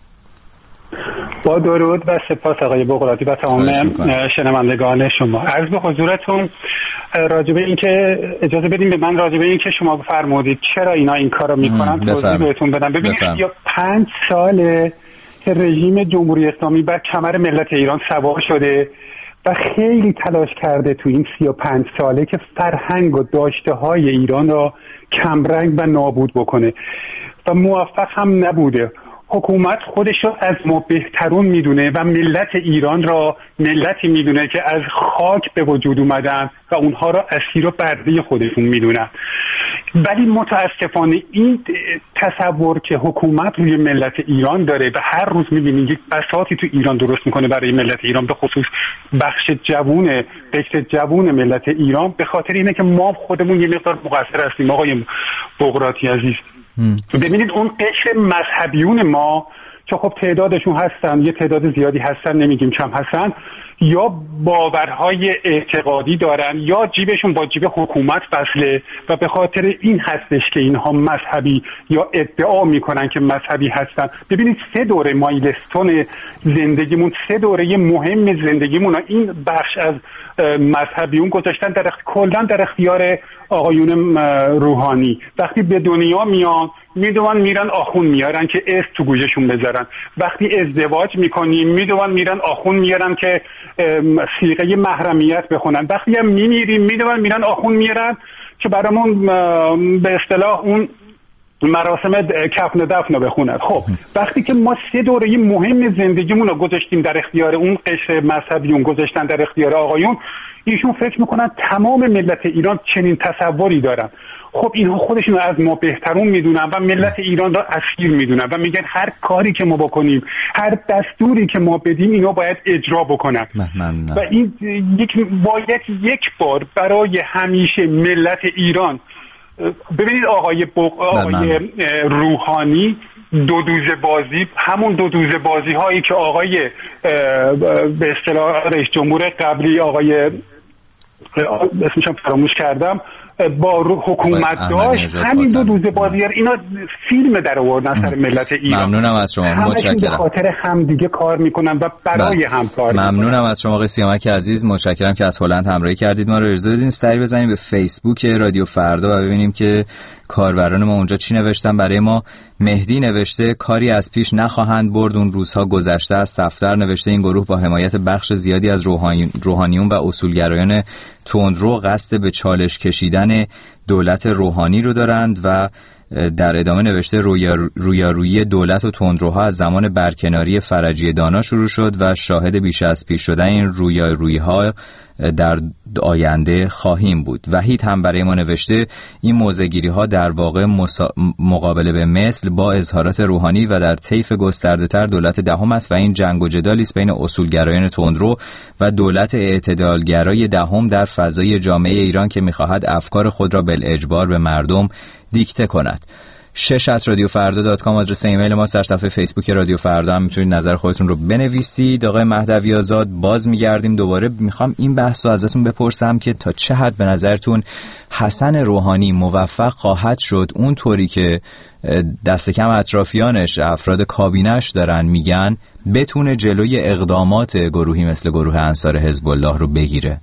با درود و سپاس آقای بغراتی و تمام شنوندگان شما. عرض به حضورتون راجبه این که اجازه بدیم به من راجبه این که شما فرمودید چرا اینا این کارو میکنن توضیح بهتون بدم. ببینید یا 5 ساله که رژیم جمهوری اسلامی بر کمر ملت ایران سوار شده و خیلی تلاش کرده تو این 35 ساله که فرهنگ و داشته های ایران را کمرنگ و نابود بکنه و موفق هم نبوده. حکومت خودش رو از ما بهترون میدونه و ملت ایران را ملتی میدونه که از خاک به وجود اومدن و اونها را اسیر و برده خودشون میدونن. ولی متاسفانه این تصور که حکومت روی ملت ایران داره و هر روز میبینید یک بساطی تو ایران درست میکنه برای ملت ایران، به خصوص بخش جوون ملت ایران، به خاطر اینه که ما خودمون یه مقدار مقصر هستیم آقای بغراتی عزیز. ببینید اون قشر مذهبیون ما چون خب تعدادشون هستن، یه تعداد زیادی هستن، نمیگیم کم هستن، یا باورهای اعتقادی دارن یا جیبشون با جیب حکومت وصله و به خاطر این هستش که اینها مذهبی یا ادعا میکنن که مذهبی هستن. ببینید 3 دوره مایلستون زندگیمون، 3 دوره مهم زندگیمون این بخش از مذهبیون گذاشتن کلا در اختیار آقایون روحانی. وقتی به دنیا میان میدونن میرن آخون میارن که اسم تو گوششون بذارن، وقتی ازدواج میکنیم میدونن میرن آخون میارن که صیغه محرمیت بخونن، وقتی هم میمیریم میدونن میرن آخون میارن که برامون به اصطلاح اون مراسم کفن و دفن رو بخونن. خب وقتی که ما 3 دوره مهم زندگیمون رو گذاشتیم در اختیار اون قشر مذهبیون، گذاشتن در اختیار آقایون، ایشون فکر میکنن تمام ملت ایران چنین تصوری دارن. خب اینها خودشون از ما بهترون میدونن و ملت ایران را اسیر میدونن و میگن هر کاری که ما بکنیم، هر دستوری که ما بدیم اینا باید اجرا بکنن. و این باید یک بار برای همیشه ملت ایران، ببینید آقای روحانی دو دوزه بازی، همون دو دوزه بازی هایی که آقای به اصطلاح رئیس جمهور قبلی آقای اسمشم فراموش کردم با حکومت داشت، همین دو دوزه بازیگر اینا فیلم در آوردن سر ملت ایران. ممنونم از شما، متشکرم. به خاطر هم دیگه کار میکنن و برای هم کار میکنن. ممنونم از شما آقای سیامک عزیز، متشکرم که از هلند همراهی کردید. ما رو اجازه بدین سری بزنیم به فیسبوک رادیو فردا و ببینیم که کاربران ما اونجا چی نوشتن برای ما. مهدی نوشته کاری از پیش نخواهند برد، اون روزها گذشته از. صفدر نوشته این گروه با حمایت بخش زیادی از روحانیون و اصولگرایان تندرو قصد به چالش کشیدن دولت روحانی رو دارند و در ادامه نوشته رویارویی دولت و تندروها از زمان برکناری فرجی دانا شروع شد و شاهد بیش از پیش شدن این رویارویی‌ها در آینده خواهیم بود. وحید هم برای ما نوشته این موضع‌گیری‌ها در واقع مقابله به مثل با اظهارات روحانی و در طیف گسترده‌تر دولت دهم است و این جنگ و جدالی است بین اصولگرایان تندرو و دولت اعتدالگرای دهم در فضای جامعه ایران که می‌خواهد افکار خود را بالاجبار به مردم دیکته کند. 6@radiofarda.com آدرس ایمیل ما، سر صفحه فیسبوک رادیو فردا هم میتونید نظر خودتون رو بنویسید. آقای مهدوی آزاد، باز میگردیم دوباره، میخوام این بحث رو ازتون بپرسم که تا چه حد به نظرتون حسن روحانی موفق خواهد شد اون طوری که دست کم اطرافیانش، افراد کابینش دارن میگن، بتونه جلوی اقدامات گروهی مثل گروه انصار حزب الله رو بگیره؟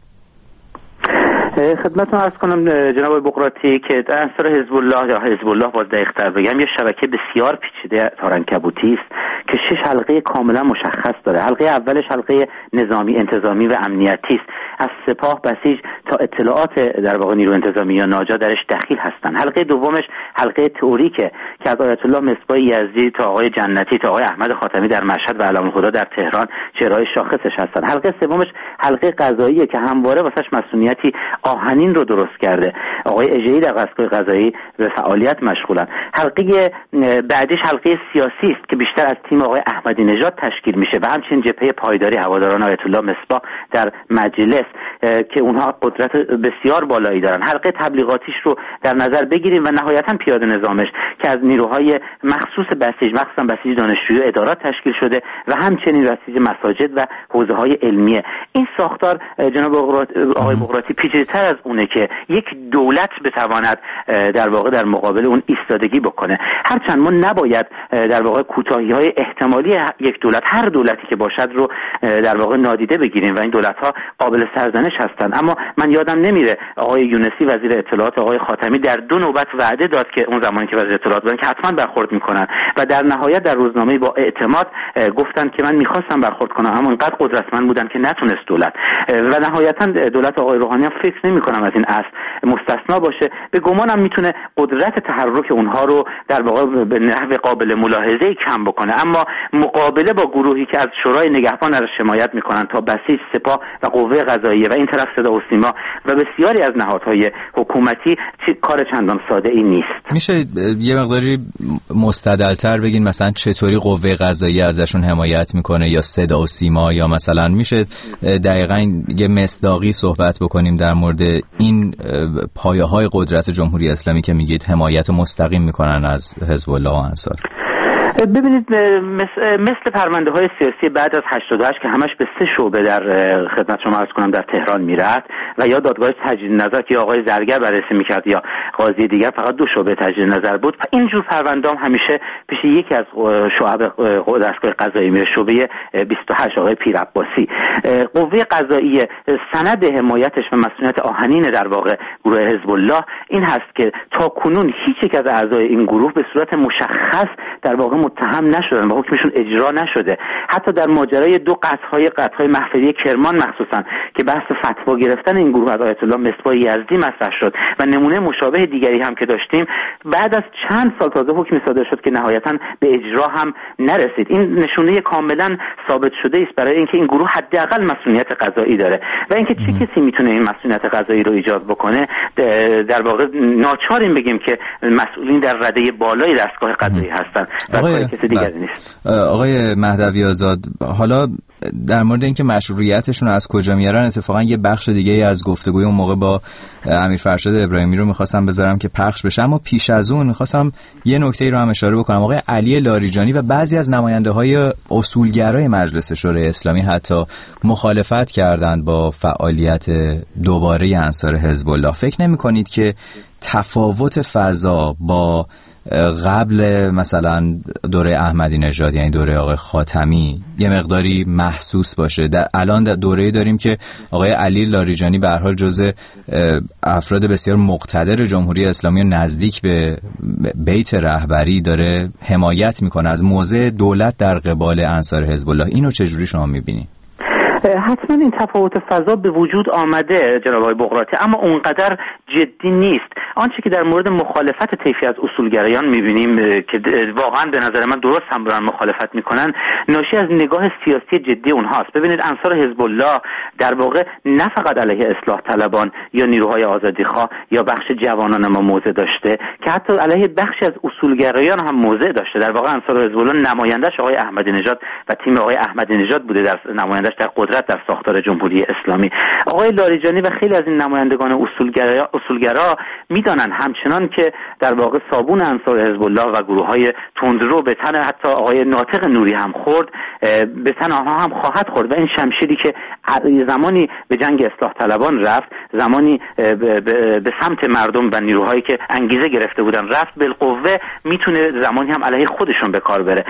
خدمتتون عرض کنم جناب بقراطی که انصار حزب الله یا حزب الله باز دقیق‌تر بگم یه شبکه بسیار پیچیده تارنکبوتی است که 6 حلقه کاملا مشخص داره. حلقه اولش حلقه نظامی، انتظامی و امنیتی است، از سپاه، بسیج تا اطلاعات در واقع نیرو انتظامی یا ناجا درش دخیل هستن. حلقه دومش حلقه تئوریکه که از آیت الله مصباح یزدی تا آقای جنتی تا آقای احمد خاتمی در مشهد و علام‌الهدی در تهران چهره‌های شاخصش هستن. حلقه سومش حلقه قضاییه که همواره واسش مسئولیتی آهنین رو درست کرده. آقای اژه‌ای در دستگاه قضایی به فعالیت مشغولن. حلقه بعدیش حلقه سیاسی است که بیشتر از تیم آقای احمدی نژاد تشکیل میشه و همچنین جبهه پایداری هواداران آیت الله مصباح در مجلس که اونها قدرت بسیار بالایی دارن. حلقه تبلیغاتیش رو در نظر بگیریم و نهایتا پیاده نظامش که از نیروهای مخصوص بسیج، مخصوصا بسیج دانشجویی و ادارات تشکیل شده و همچنین بسیج مساجد و حوزه‌های علمیه. این ساختار جناب آقای بقراطی پیچیده‌تر از اونه که یک دولت بتواند در واقع در مقابل اون ایستادگی بکنه. هرچند ما نباید در واقع کوتاهی‌های احتمالی یک دولت، هر دولتی که باشد رو در واقع نادیده بگیریم و این دولت‌ها قابل سرزنش هستند. اما من یادم نمیره آقای یونسی وزیر اطلاعات، آقای خاتمی در 2 نوبت وعده داد که اون زمانی که وزیر اطلاعات بودن که حتما برخورد میکنن و در نهایت در روزنامه با اعتماد گفتن که من میخواستم برخورد کنم اما اینقدر قدرتمند بودن که نتونست دولت و نهایتا دولت آقای روحانی هم فکر نمی‌کنم از این اصل مستثنا باشه. به گمانم میتونه قدرت تحرک اونها رو در واقع به نحو قابل ملاحظه‌ای کم بکنه، اما مقابله با گروهی که از شورای نگهبان ازش حمایت میکنن تا بسیج، سپاه و قوه قضاییه و این طرف صدا و سیما و بسیاری از نهادهای حکومتی کار چندان ساده ای نیست. میشه یه مقداری مستدل‌تر بگین مثلا چطوری قوه قضاییه ازشون حمایت میکنه یا صدا و سیما، یا مثلا میشه دقیقاً یه مصداقی صحبت بکنیم در مورد این پایه‌های قدرت جمهوری اسلامی که میگید حمایت مستقیم میکنن از حزب الله و انصار؟ ببینید مثل پرونده‌های سیاسی بعد از 88 که همش به 3 شعبه در خدمت شما عرض کنم در تهران میرفت و یا دادگاه تجدید نظر که آقای زرگر بررسی میکرد یا قاضی دیگر فقط 2 شعبه تجدید نظر بود، اینجور پرونده هم همیشه پیش یکی از شعب دستگاه قضایی میره، شعبه 28 آقای پیرعباسی. قوه قضاییه سند حمایتش و مسئولیت آهنین در واقع گروه حزب الله این هست که تا کنون هیچ یک از اعضای این گروه به صورت مشخص در واقع متهم نشدن و حکمشون اجرا نشده. حتی در ماجرای 2 قطعهای محفلی کرمان مخصوصا که بحث فتوا گرفتن این گروه از آیت الله مصباح یزدی مطرح شد و نمونه مشابه دیگری هم که داشتیم، بعد از چند سال تازه حکمی صادر شد که نهایتاً به اجرا هم نرسید. این نشونه کاملا ثابت شده است برای اینکه این گروه حداقل مسئولیت قضایی داره و اینکه چه کسی میتونه این مسئولیت قضایی رو ایجاد بکنه. در واقع ناچاریم بگیم که مسئولین در رده بالای دستگاه قضایی هستند و کسی دیگری نیست. آقای مهدوی آزاد، حالا در مورد اینکه مشروعیتشون از کجا میارن، اتفاقا یه بخش دیگه از گفتگوی اون موقع با امیر فرشاد ابراهیمی رو میخواستم بذارم که پخش بشه، اما پیش از اون میخواستم یه نکته رو هم اشاره بکنم. آقای علی لاریجانی و بعضی از نماینده‌های اصولگرای مجلس شورای اسلامی حتی مخالفت کردند با فعالیت دوباره انصار حزب الله. فکر نمی‌کنید که تفاوت فضا با قبل مثلا دوره احمدی نژاد، یعنی دوره آقای خاتمی، یه مقداری محسوس باشه؟ الان دوره‌ای داریم که آقای علی لاریجانی به هر حال جزء افراد بسیار مقتدر جمهوری اسلامی و نزدیک به بیت رهبری داره حمایت میکنه از موضع دولت در قبال انصار حزب الله. اینو چجوری شما میبینید؟ حتما این تفاوت فضا به وجود آمده جناب آقای بقراطی، اما اونقدر جدی نیست. آنچه که در مورد مخالفت طیفی از اصولگرایان میبینیم که واقعا به نظر من درست هم دارن مخالفت میکنن، ناشی از نگاه سیاسی جدی اونهاست. ببینید انصار حزب الله در واقع نه فقط علیه اصلاح طلبان یا نیروهای آزادیخواه یا بخش جوانان ما موضع داشته، که حتی علیه بخشی از اصولگرایان هم موضع داشته. در واقع انصار حزب الله نمایندش آقای احمدی نژاد و تیم آقای احمدی نژاد بوده، در نمایندش در قدرت در ساختار جمهوری اسلامی. آقای لاریجانی و خیلی از این نمایندگان اصولگرا میدانن همچنان که در واقع صابون انصار حزب الله و گروه‌های تندرو به تن حتی آقای ناطق نوری هم خورد، به تن آنها هم خواهد خورد و این شمشیری که زمانی به جنگ اصلاح طلبان رفت، زمانی به سمت مردم و نیروهایی که انگیزه گرفته بودن رفت، بالقوه میتونه زمانی هم علیه خودشون به کار بره.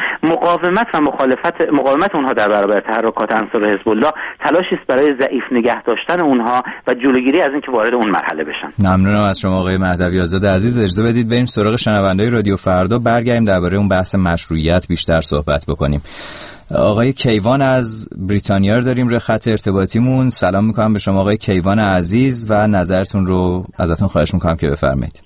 مقاومت اونها در برابر تحرکات انصار حزب الله تلاشی است برای ضعیف نگه داشتن اونها و جلوگیری از اینکه وارد اون مرحله بشن. ممنونم از شما آقای مهدوی آزاد عزیز. اجازه بدید بریم سراغ شنونده‌های رادیو فردا، برگردیم درباره اون بحث مشروعیت بیشتر صحبت بکنیم. آقای کیوان از بریتانیا رو داریم روی خط ارتباطیمون. سلام میکنم به شما آقای کیوان عزیز و نظرتون رو ازتون خواهش میکنم که بفرمایید.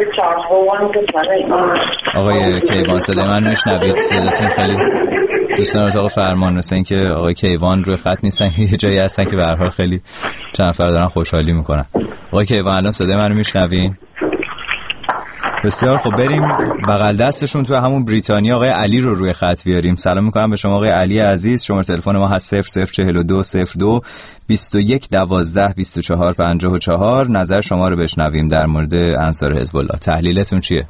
آقای کیوان صدای من میشنوید؟ صداتون خیلی دوستان اتاق فرمان مثل این که آقای کیوان روی خط نیستن، یه جایی هستن که به هر حال خیلی چند نفر دارن خوشحالی میکنن. آقای کیوان الان صدای منو میشنوین؟ بسیار خب، بریم بغل دستشون تو همون بریتانیا آقای علی رو روی خط بیاریم. سلام میکنم به شما آقای علی عزیز. شماره تلفن ما هست 004202 21 12 24 54. نظر شما رو بشنویم در مورد انصار حزب الله. تحلیلتون چیه؟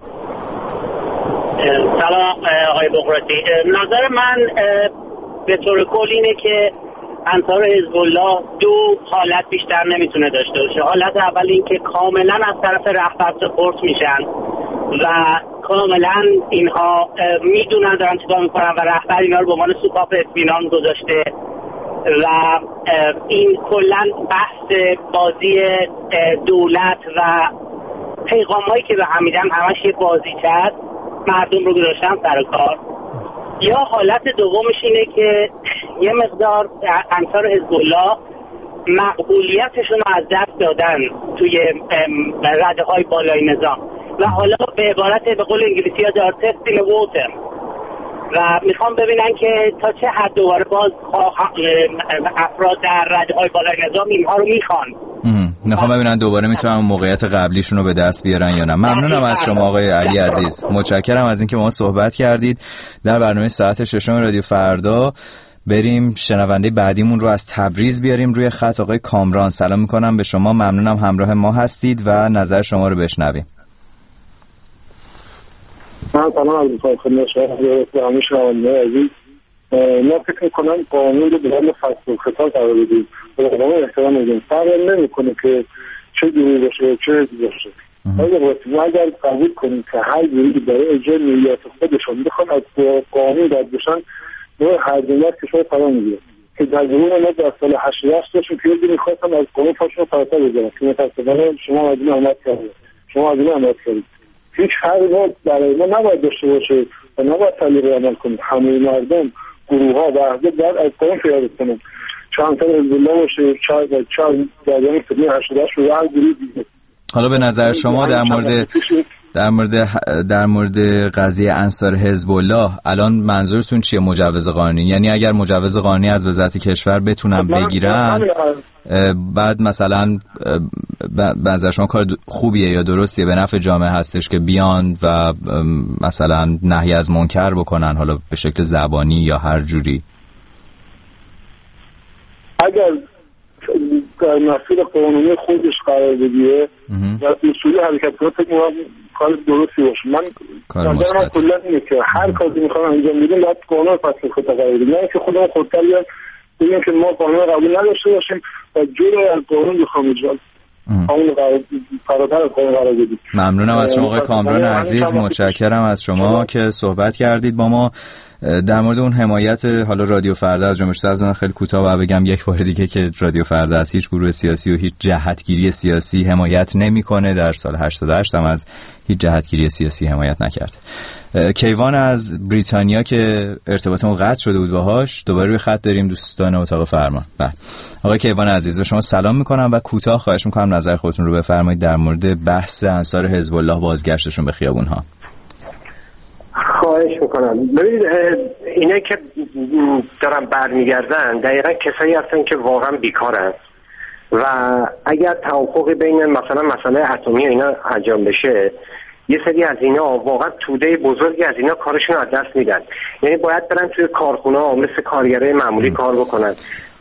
سلام آقای بقراطی. نظر من به طور کل اینه که انصار حزب الله دو حالت بیشتر نمیتونه داشته باشه. حالت اول این که کاملا از طرف رهبر سپورت میشن و کاملا اینها میدونن دارن چیکار میکنن و رهبر اینا رو به عنوان سوپاپ اطمینان گذاشته و این کلا بحث بازی دولت و پیغامایی که به هم میدن همش یه بازیچه است، مردم رو گذاشتن سر کار. یا حالت دومش اینه که یه مقدار انصار حزب الله مقبولیتشون رو از دست دادن توی رده‌های بالای نظام و حالا به عبارت به قول انگلیسی ها دار تستینگ ووتر و میخوام ببینن که تا چه حد دوباره باز افراد در رده‌های بالای نظام اینها رو میخوان. میخوام ببینن دوباره میتونن موقعیت قبلیشون رو به دست بیارن یا نه. ممنونم از شما آقای علی عزیز. متشکرم از اینکه ما صحبت کردید در برنامه ساعت 6 رادیو فردا. بریم شنونده بعدیمون رو از تبریز بیاریم روی خط. آقای کامران سلام میکنم به شما. ممنونم همراه ما هستید و نظر شما رو بشنویم. من سلام علیکم خدمت شما عزیز. ما فکر میکنم قانون رو به عنوان فصل خطاب قرار بدیم و قانون احترام بدیم. فرق نمیکنه که چه جوری باشه چه جوری باشه. ما اگر قبول کنیم که هر جوری برای اجرای نیات خودشون بخوان از قانون رد بشن، هر جمعیت کشور فرا میگیره که در جمهور ما در سال 88 داشتیم که یه میخواستم از قانون پاشون فراتر بزنم که متاسفانه شما عادیل عمد کردید. هیچ حرفی برای ما نباید داشته باشه و نباید تعلیق عمل کنید. همه مردم، گروه ها و احزاب باید از قانون پیروی کنند. چند تا حزب الله باشه، چند در جریان فتنه 88 و هر گروه دیگه. حالا به نظر شما در مورد در مورد قضیه انصار حزب الله الان منظورتون چیه؟ مجوز قانونی، یعنی اگر مجوز قانونی از وزارت کشور بتونن بگیرن بعد مثلا به نظر شما کار خوبیه یا درستیه، به نفع جامعه هستش که بیان و مثلا نهی از منکر بکنن، حالا به شکل زبانی یا هر جوری؟ اگر در مسیر قانونی خودش قرار بگیره و اصولی حرکت کنه فکر می‌کنم کار درستی باشه. من نظرم کلا اینه که هر کاری می‌خوام انجام بدیم باید قانون پس خود قرار بدیم، نه که خودمون خودتر بیان بگیم که ما قانون قبول نداشته باشیم و جلوی از قانون بخوام اجرا قانون قرار بدیم. ممنونم از شما آقای کامران عزیز، متشکرم از شما که صحبت کردید با ما در مورد اون حمایت حالا رادیو فردا از جنبش سبز. خیلی کوتاه و بگم یک بار دیگه که رادیو فردا از هیچ گروه سیاسی و هیچ جهتگیری سیاسی حمایت نمیکنه. در سال 88 هم از هیچ جهتگیری سیاسی حمایت نکرد. کیوان از بریتانیا که ارتباطمون قطع شده بود باهاش دوباره روی خط داریم، دوستان اتاق فرمان. بله آقای کیوان عزیز، به شما سلام میکنم و کوتاه خواهش میکنم نظر خودتون رو بفرمایید در مورد بحث انصار حزب الله بازگشتشون به خیابون‌ها. خواهش میکنم. ببینید اینا که دارن برمیگردن دقیقا کسایی هستن که واقعا بیکارن و اگر توافقی بین مثلا مسئله اتمی اینا انجام بشه یه سری از اینا واقعا توده بزرگی از اینا کارشون از دست میدن. یعنی باید برن توی کارخونه مثل کارگرای معمولی کار بکنن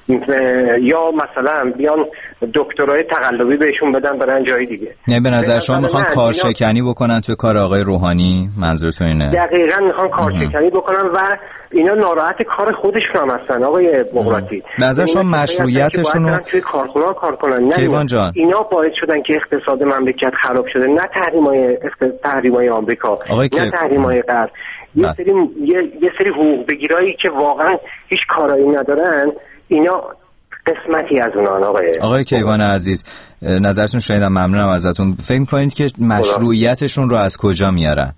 یا مثلا بیان دکترای تقلبی بهشون بدن برن جای دیگه. نه به نظر شما میخوان کارشکنی بکنن توی کار آقای روحانی؟ منظورتون اینه؟ دقیقاً میخوان کارشکنی بکنن و اینا ناراحت کار خودشون هم هستن آقای بغراتی. به نظر شما مشروعیتشون رو توی کارخونه کار کنن؟ کیوان جان، اینا باعث شدن که اقتصاد مملکت خراب شده، نه تحریم‌های آمریکا، نه تحریم‌های غرب. یه سری حقوق بگیرایی که واقعا هیچ کارایی ندارن، اینا قسمتی از اونان. آقای کیوان عزیز، نظرتون شنیدم، ممنونم ازتون. فکر می‌کنید که مشروعیتشون رو از کجا میارن؟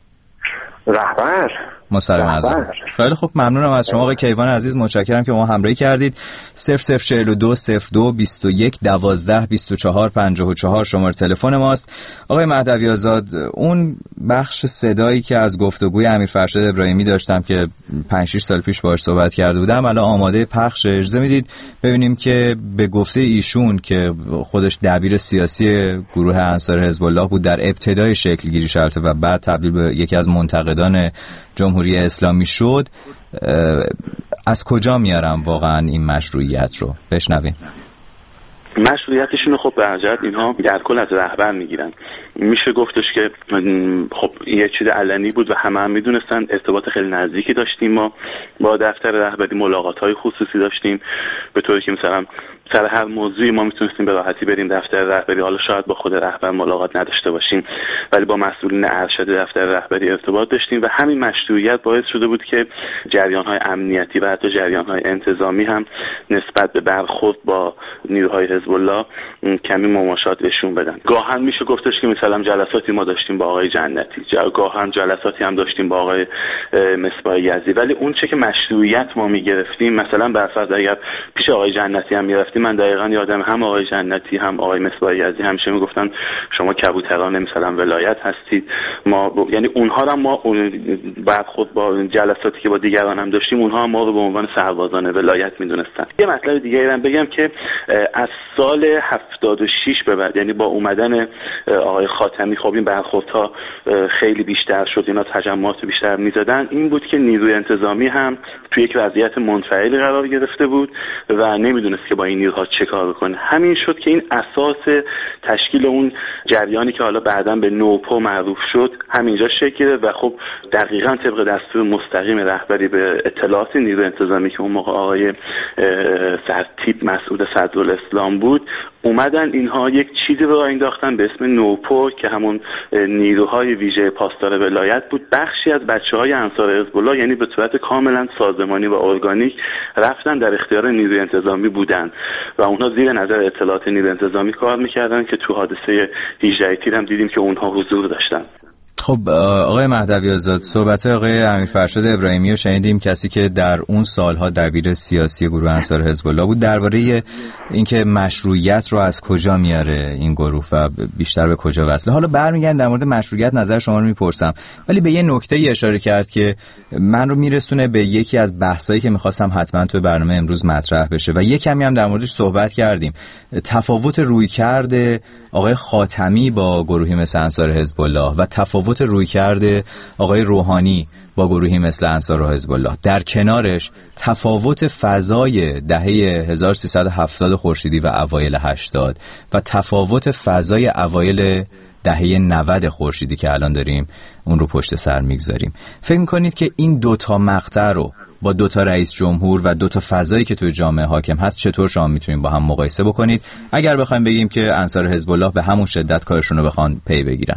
رهبر مسلم. خیلی خوب، ممنونم از شما آقای کیوان عزیز، متشکرم که ما همراهی کردید. 0042 02 21 12 24 54 شماره تلفن ماست. آقای مهدوی آزاد، اون بخش صدایی که از گفتگوی امیر فرشاد ابراهیمی داشتم که 5-6 سال پیش باهاش صحبت کرده بودم الان آماده پخشه. اجازه میدید ببینیم که به گفته ایشون که خودش دبیر سیاسی گروه انصار حزب الله بود در ابتدای شکل گیری شرطه و بعد تبدیل به یکی از منتقدان جمهوری اسلامی شد، از کجا میارم واقعا این مشروعیت رو؟ بشنویم. مشروعیتشون رو خب به حجت اینها در کل از رهبر میگیرن. میشه گفتش که خب یه چیز علنی بود و همه هم میدونستن. ارتباط خیلی نزدیکی داشتیم ما با دفتر رهبری، ملاقات‌های خصوصی داشتیم به طوری که مثلا سر هر موضوعی ما میتونستیم به راحتی بریم دفتر رهبری. حالا شاید با خود رهبر ملاقات نداشته باشیم ولی با مسئولین ارشد دفتر رهبری ارتباط داشتیم و همین مشروعیت باعث شده بود که جریان‌های امنیتی و حتی جریان‌های انتظامی هم نسبت به برخورد با نیروهای حزب الله کمی مماشات نشون بدن. گاهن میشه گفتش که مثلا جلساتی ما داشتیم با آقای جنتی، گاهن جلساتی هم داشتیم با آقای مصباح یزدی، ولی اون چه که مشروعیت ما میگرفتیم، مثلا برفرض اگر پیش آقای جنتی هم میرفتیم، من دقیقاً یادم هم آقای جنتی هم آقای مصباح یزدی همیشه میگفتن شما کبوتران مثلا ولایت هستید. ما یعنی اونها را ما بعد خود با جلساتی که با دیگران هم داشتیم اونها ما رو به عنوان سربازان ولایت میدونستن. یه مطلب دیگه هم بگم که از سال 76 به بعد، یعنی با اومدن آقای خاتمی، خب این برخوردها خیلی بیشتر شد، اینا تجمعات بیشتر می‌زدن. این بود که نیروی انتظامی هم توی یک وضعیت منفعلی قرار گرفته بود و نمیدونست که با این نیروها چه کار بکنه. همین شد که این اساس تشکیل اون جریانی که حالا بعداً به نوپو معروف شد همینجا شکل گرفت و خب دقیقاً طبق دستور مستقیم رهبری به اطلاعات نیروی انتظامی که اون موقع آقای سرتیپ مسعود صدرالاسلام بود، اومدن اینها یک چیزی رو انداختن به اسم نوپو که همون نیروهای ویژه پاسدار ولایت بود. بخشی از بچه‌های انصار حزب الله یعنی به صورت کاملا سازمانی و ارگانیک رفتن در اختیار نیروی انتظامی بودن و اونها زیر نظر اطلاعات نیروی انتظامی کار میکردن که تو حادثه 18 تیر هم دیدیم که اونها حضور داشتن. خب آقای مهدوی آزاد، صحبت آقای امیرفرشاد ابراهیمی رو شنیدیم، کسی که در اون سالها دبیر سیاسی گروه انصار حزب الله بود، درباره اینکه مشروعیت رو از کجا میاره این گروه و بیشتر به کجا وصله. حالا برمیگردم در مورد مشروعیت نظر شما رو میپرسم، ولی به یه نکته اشاره کرد که من رو میرسونه به یکی از بحثایی که میخواستم حتما تو برنامه امروز مطرح بشه و یه کمی هم در موردش صحبت کردیم. تفاوت رویکرد آقای خاتمی با گروهی مثل انصار حزب الله و تفاوت رویکرد آقای روحانی با گروهی مثل انصار و حزب الله، در کنارش تفاوت فضای دهه 1370 خورشیدی و اوایل 80 و تفاوت فضای اوایل دهه 90 خورشیدی که الان داریم اون رو پشت سر میگذاریم. فکر میکنید که این دوتا مقطع رو با دوتا رئیس جمهور و دوتا فضایی که توی جامعه حاکم هست چطور شما میتونید با هم مقایسه بکنید، اگر بخوایم بگیم که انصار حزب الله به همون شدت کارشون رو بخوان پی بگیرن؟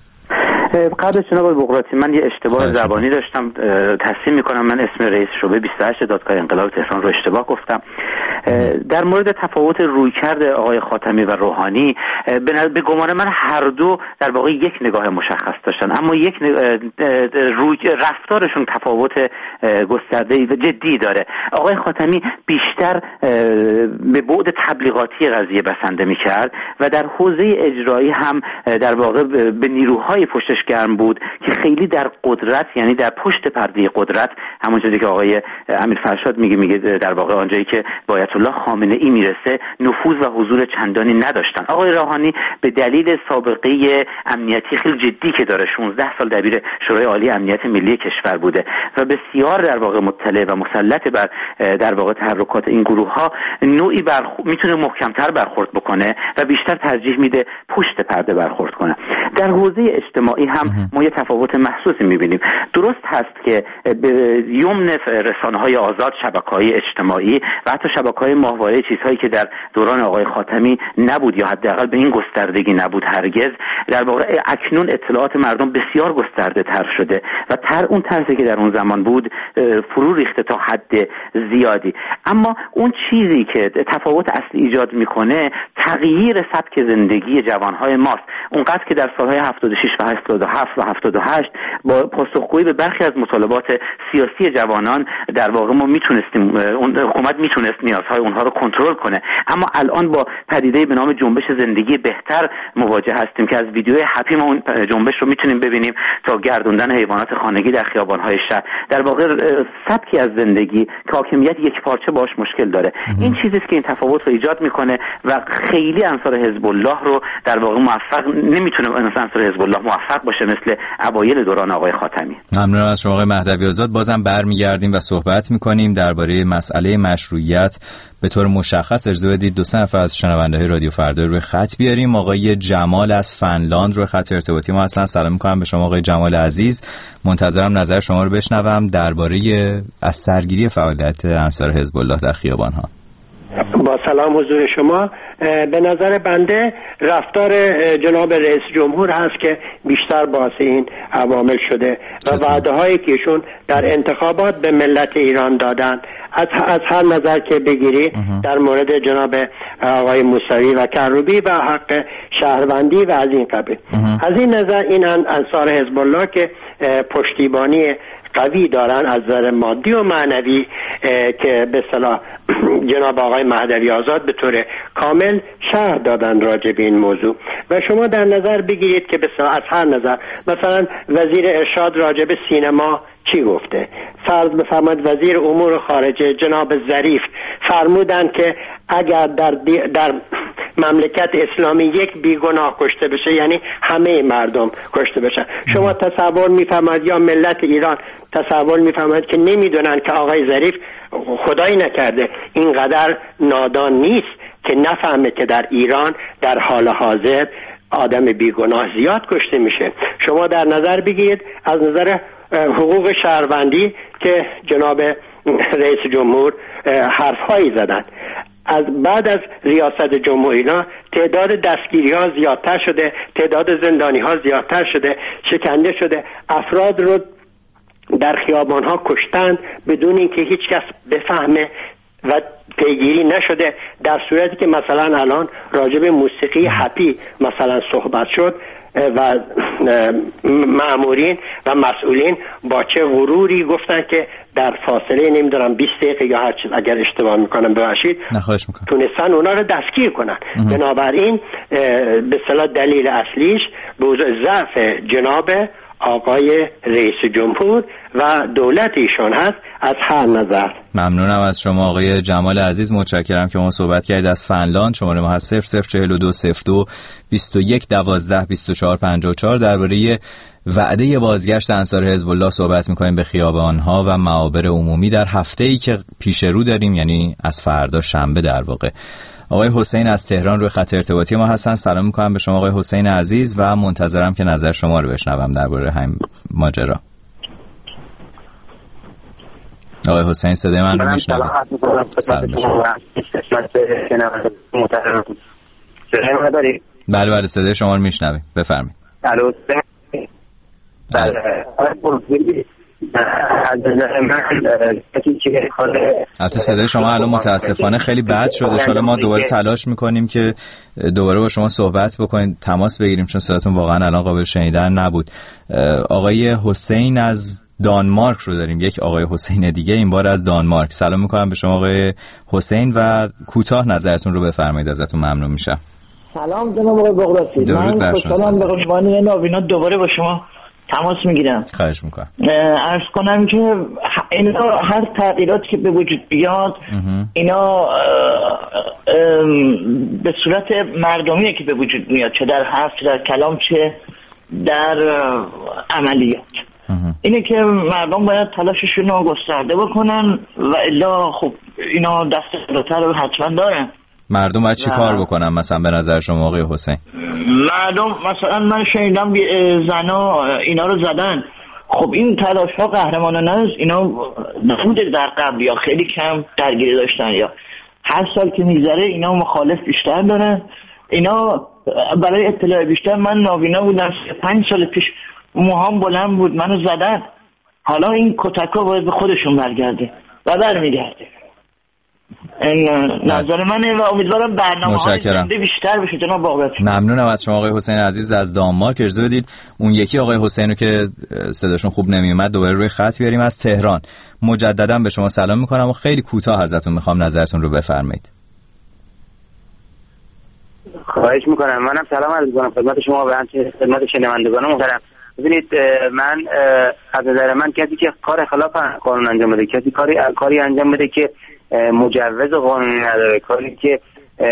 قبل جناب بقراطی، من یه اشتباه زبانی داشتم، تصحیح میکنم. من اسم رئیس شعبه 28 دادگاه انقلاب تهران رو اشتباه گفتم. در مورد تفاوت رویکرد آقای خاتمی و روحانی، به گمان من هر دو در واقع یک نگاه مشخص داشتن، اما یک رفتارشون تفاوت گسترده و جدی داره. آقای خاتمی بیشتر به بعد تبلیغاتی قضیه بسنده میکرد و در حوزه اجرایی هم در واقع به نیروهای پشتش گرم بود که خیلی در قدرت، یعنی در پشت پرده قدرت، همونجوری که آقای امیرفرشاد میگه در واقع آنجایی که آیت الله خامنه ای میرسه نفوذ و حضور چندانی نداشتن. آقای روحانی به دلیل سابقه امنیتی خیلی جدی که داره، 16 سال دبیر شورای عالی امنیت ملی کشور بوده و بسیار در واقع مطلع و مسلط بر در واقع تحرکات این گروه ها، نوعی میتونه محکمتر برخورد بکنه و بیشتر ترجیح میده پشت پرده برخورد کنه. در حوزه اجتماعی هم ما یه تفاوت محسوسی میبینیم. درست هست که به یمن رسانه‌های آزاد، شبکه‌های اجتماعی و حتی شبکه‌های ماهواره، چیزهایی که در دوران آقای خاتمی نبود یا حداقل به این گستردگی نبود هرگز، در واقع اکنون اطلاعات مردم بسیار گسترده تر شده و اون طرزی که در اون زمان بود فرو ریخته تا حد زیادی. اما اون چیزی که تفاوت اصلی ایجاد میکنه تغییر سبک زندگی جوانهای ماست. اونقدر که در سالهای 76 و 87 و 78 با پاسخگویی به برخی از مطالبات سیاسی جوانان در واقع ما میتونستیم، اون حکومت میتونست نیازهای اونها رو کنترل کنه. اما الان با پدیده به نام جنبش زندگی بهتر مواجه هستیم که از ویدیوی هپی ما اون جنبش رو میتونیم ببینیم تا گردوندن حیوانات خانگی در خیابان‌های شهر. در واقع سبکی از زندگی که حاکمیت یک پارچه باش مشکل داره. این چیزی است که این تفاوت رو ایجاد میکنه و خیلی انصار حزب الله رو در واقع موفق نمیتونه انصار حزب الله موفق باشه مثل اوایل دوران آقای خاتمی. ممنونم از شما آقای مهدوی آزاد. بازم برمیگردیم و صحبت میکنیم درباره مسئله مشروعیت. به طور مشخص اجازه بدید دو سه نفر از شنونده‌های رادیو فردا رو خط بیاریم. آقای جمال از فنلاند رو خط ارتباطی ما هستن. سلام می‌کنم به شما آقای جمال عزیز. منتظرم نظر شما رو بشنوم درباره از سرگیری فعالیت انصار حزب الله در خیابان‌ها. با سلام حضور شما. به نظر بنده رفتار جناب رئیس جمهور هست که بیشتر باعث این عوامل شده و وعده هایی که ایشون در انتخابات به ملت ایران دادن از هر نظر که بگیری، در مورد جناب آقای موسوی و کروبی و حق شهروندی و از این قبیل، از این نظر این انصار حزب الله که پشتیبانی قوی دارن از نظر مادی و معنوی که به اصطلاح جناب آقای مهدوی آزاد به طور کامل شرح دادن راجع به این موضوع. و شما در نظر بگیرید که به اصطلاح از هر نظر، مثلا وزیر ارشاد راجع به سینما چی گفته؟ فرض بفرمایید وزیر امور خارجه جناب ظریف فرمودن که اگر در مملکت اسلامی یک بیگناه کشته بشه یعنی همه مردم کشته بشن. شما تصور میفرمایید یا ملت ایران تصور میفرمایید که نمیدونن که آقای ظریف خدایی نکرده اینقدر نادان نیست که نفهمه که در ایران در حال حاضر آدم بیگناه زیاد کشته میشه. شما در نظر بگیرید از نظر حقوق شهروندی که جناب رئیس جمهور حرفهایی زدن، از بعد از ریاست جمهوری تعداد دستگیری ها زیادتر شده، تعداد زندانی ها زیادتر شده، شکنجه شده، افراد رو در خیابان ها کشتن بدون اینکه هیچ کس بفهمه و پیگیری نشده. در صورتی که مثلا الان راجع به موسیقی هپی مثلا صحبت شد، و مأمورین و مسئولین با چه غروری گفتن که در فاصله نمیدونم 20 دقیقه یا هر چیز، اگر اشتباه میکنم ببخشید، تونستن اونا رو دستگیر کنن. بنابراین به اصطلاح دلیل اصلیش ضعف جناب آقای رئیس جمهور و دولت ایشون هست از هر نظر. ممنونم از شما آقای جمال عزیز، متشکرم که ما صحبت کردید از فنلاند. شماره ما هست 004202 21 12 24 54. درباره وعده بازگشت انصار حزب الله صحبت می‌کنیم به خیابان‌ها و معابر عمومی در هفته‌ای که پیش رو داریم، یعنی از فردا شنبه در واقع. آقای حسین از تهران روی خط ارتباطی ما هستن. سلام می‌کنم به شما آقای حسین عزیز و منتظرم که نظر شما رو بشنوم درباره همین ماجرا. آقای حسین صدای من رو میشنوید؟ بله صدای شما رو میشنوید، بفرمایید. الو. البته صدای شما الان متاسفانه خیلی بد شده. حالا ما دوباره تلاش میکنیم که دوباره با شما صحبت بکنیم، تماس بگیریم، چون صداتون واقعا الان قابل شنیدن نبود. آقای حسین از دانمارک رو داریم، یک آقای حسین دیگه، این بار از دانمارک. سلام میکنم به شما آقای حسین و کوتاه نظرتون رو بفرمایید، ازتون ممنون میشم. سلام جناب آقای بغراتی، من خوشحالم به عنوان ناوینا دوباره با شما تماس میگیرم. خواهش میکنم. عرض کنم که اینا هر تغییراتی که به وجود بیاد اینا به صورت مردمیه که به وجود میاد، چه در حرف، چه در کلام، چه در عملیات. اینه که مردم باید تلاششون رو گسترده بکنن و الا خب اینا دست بالاتر رو حتما دارن. مردم باید چی کار بکنن مثلا به نظر شما آقای حسین؟ مردم مثلا من شنیدم زنا اینا رو زدن. خب این تلاش ها قهرمانانه است. اینا نبوده در قبل یا خیلی کم درگیری داشتن، یا هر سال که میگذره اینا مخالف بیشتر دارن. اینا برای اطلاع بیشتر، من ناوینا بودم 5 سال پیش، موهام بلند بود، منو زدن. حالا این کتکا باید به خودشون برگرده و برمیگرده. این نظر منه و امیدوارم برنامه‌های زنده بیشتر بشه جناب بغراتی. ممنونم از شما آقای حسین عزیز از دانمارک. اجازه بدید اون یکی آقای حسین رو که صداشون خوب نمیومد دوباره روی خط بیاریم. از تهران مجددا به شما سلام میکنم و خیلی کوتاه ازتون میخوام نظرتون رو بفرمایید. خواهش میکنم. منم سلام عرض میکنم خدمت شما و همچنین خدمت شنوندگان محترم. ببینید، من از نظر من کسی که کار خلاف قانون انجام بده، کسی کاری انجام بده که مجوز قانونی نداره، کاری که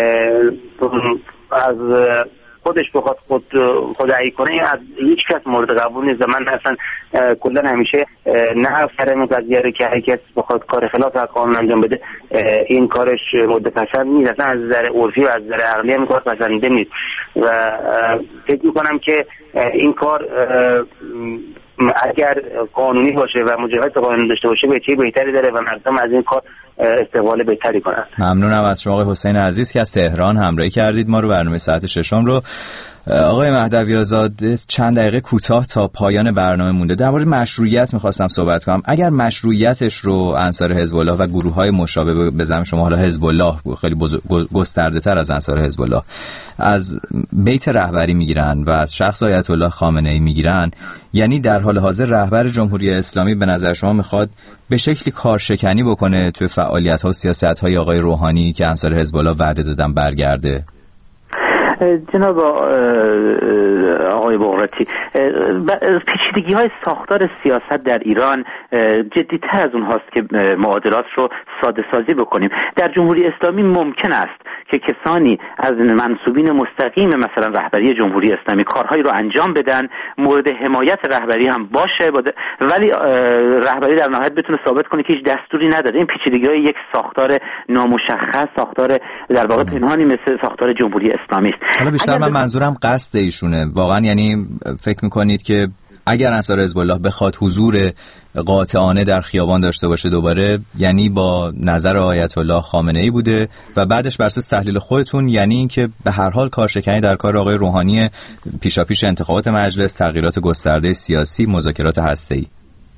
از خودش بخواد خودعی کنه، از هیچ کس مورد قبول نیست. من اصلا کلا همیشه نه فرم قضیه رو که هر کس بخواد کار خلاف قانون انجام بده این کارش مورد پسند نیست، اصلا از نظر عرفی و از نظر عقلی هم کار پسندیده نیست و فکر میکنم که این کار اگر قانونی باشه و مجوز قانونی داشته باشه به چه بهتری داره و مردم از این کار استقبال بهتری کنن. ممنونم از شما آقای حسین عزیز که از تهران همراهی کردید ما رو. برنامه ساعت 6 رو آقای مهدوی آزاد چند دقیقه کوتاه تا پایان برنامه مونده. در مورد مشروعیت می‌خواستم صحبت کنم. اگر مشروعیتش رو انصار حزب الله و گروه‌های مشابه بزنم، شما حالا حزب الله خیلی گسترده‌تر از انصار حزب الله از بیت رهبری میگیرن و از شخص آیت الله خامنه‌ای میگیرن، یعنی در حال حاضر رهبر جمهوری اسلامی به نظر شما میخواد به شکلی کارشکنی بکنه توی فعالیت‌ها و سیاست‌های آقای روحانی که انصار حزب الله وعده دادن برگرده؟ جناب آقای بغراتی، پیچیدگی های ساختار سیاست در ایران جدی‌تر از اون هاست که معادلات رو ساده سازی بکنیم. در جمهوری اسلامی ممکن است که کسانی از منسوبین مستقیم مثلا رهبری جمهوری اسلامی کارهایی رو انجام بدن، مورد حمایت رهبری هم باشه، ولی رهبری در نهایت بتونه ثابت کنه که هیچ دستوری نداره. این پیچیدگی‌های یک ساختار نامشخص، ساختار در واقع پنهانی مثل ساختار جمهوری اسلامی است. حالا بیشتر من منظورم قصد ایشونه واقعا، یعنی فکر میکنید که اگر انصار حزب الله بخواد حضور قاطعانه در خیابان داشته باشه دوباره، یعنی با نظر آیت الله خامنه‌ای بوده و بعدش بر اساس تحلیل خودتون یعنی این که به هر حال کارشکنی در کار آقای روحانی پیشاپیش انتخابات مجلس، تغییرات گسترده سیاسی، مذاکرات هسته‌ای؟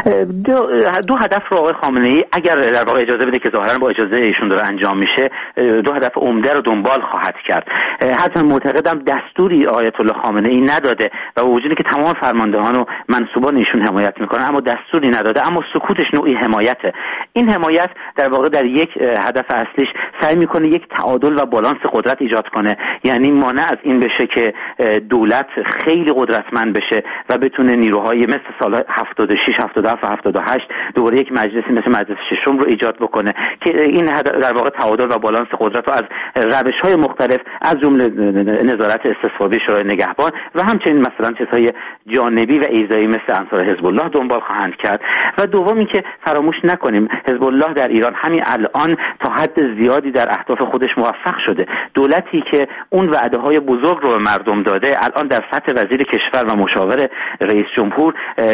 دو هدف رو آقای خامنه‌ای اگر در واقع اجازه بده که ظاهرا با اجازه ایشون داره انجام میشه، دو هدف عمده رو دنبال خواهد کرد. حتی معتقدم دستوری آیت الله خامنه‌ای نداده و با وجودی که تمام فرماندهان و منصوبان ایشون حمایت میکنن، اما دستوری نداده، اما سکوتش نوعی حمایته. این حمایت در واقع در یک هدف اصلیش سعی میکنه یک تعادل و بالانس قدرت ایجاد کنه، یعنی مانع از این بشه که دولت خیلی قدرتمند بشه و بتونه نیروهای مثل سال 76 77 و 78 دوباره یک مجلسی مثل مجلس ششم رو ایجاد بکنه که این در واقع تعادل و بالانس قدرت رو از روش‌های مختلف از جمله نظارت استصوابی شورای نگهبان و همچنین مثلا چیزهای جانبی و ایذایی مثل انصار حزب الله دنبال خواهند کرد. و دوم اینکه فراموش نکنیم حزب الله در ایران همین الان تا حد زیادی در اهداف خودش موفق شده. دولتی که اون وعده‌های بزرگ رو به مردم داده الان در سطح وزیر کشور و مشاور رئیس جمهور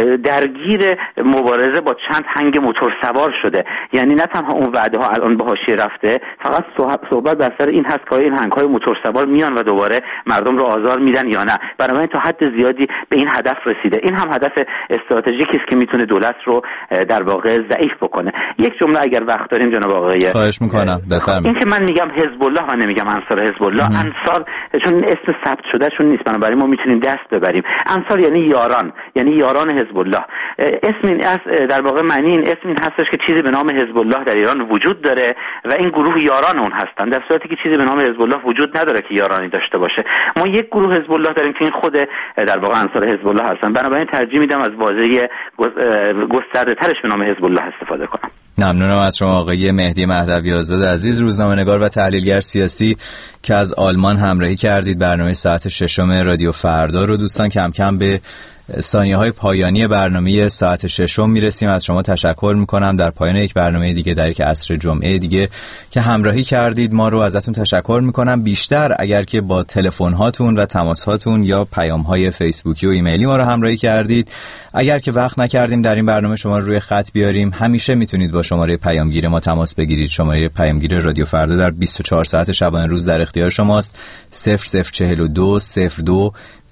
درگیر مبارزه با چند هنگ موتور سوار شده. یعنی نه تنها اون وعده ها الان به حاشیه رفته، فقط صحبت بر سر این هست که این هنگ های موتور سوار میان و دوباره مردم رو آزار میدن یا نه. بنابراین تا حد زیادی به این هدف رسیده. این هم هدف استراتژیکی است که میتونه دولت رو در واقع ضعیف بکنه. یک جمله اگر وقت داریم جناب آقای خواهش میکنم بفرمایید. این که من میگم حزب الله و نمیگم انصار حزب الله، انصار چون اسم ثبت شده شون نیست، بنابراین ما میتونیم دست ببریم. انصار یعنی یاران، یعنی یاران حزب الله. اسم این در واقع معنی این اسم این هستش که چیزی به نام حزب الله در ایران وجود داره و این گروه یاران اون هستن، در صورتی که چیزی به نام حزب الله وجود نداره که یارانی داشته باشه. ما یک گروه حزب الله داریم که این خود در واقع انصار حزب الله هستن. بنابراین ترجیح میدم از واژه گسترده ترش به نام حزب الله استفاده کنم. ممنونم از شما آقای مهدی مهدوی آزاد عزیز، روزنامه‌نگار و تحلیلگر سیاسی که از آلمان همراهی کردید. برنامه ساعت 6 رادیو فردا رو دوستان کم کم به ثانیه‌های پایانی برنامه ساعت 6 میرسیم. از شما تشکر میکنم. در پایان یک برنامه دیگه در یک عصر جمعه دیگه که همراهی کردید ما رو ازتون تشکر میکنم. بیشتر اگر که با تلفن هاتون و تماس هاتون یا پیام های فیسبوکی و ایمیلی ما رو همراهی کردید، اگر که وقت نکردیم در این برنامه شما رو روی خط بیاریم، همیشه میتونید با شماره پیامگیر ما تماس بگیرید. شماره پیامگیر رادیو فردا در 24 ساعت شبانه روز در اختیار شماست. 0042 02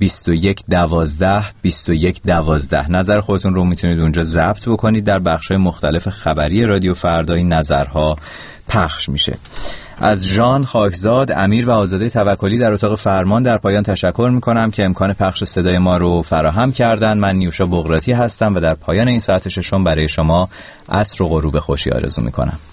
2112 2112. نظر خودتون رو میتونید اونجا ضبط بکنید. در بخش‌های مختلف خبری رادیو فردا این نظرها پخش میشه. از ژان خاکزاد، امیر و آزاده توکلی در اتاق فرمان در پایان تشکر میکنم که امکان پخش صدای ما رو فراهم کردن. من نیوشا بغراتی هستم و در پایان این ساعت 6 برای شما عصر و غروب خوشی آرزو میکنم.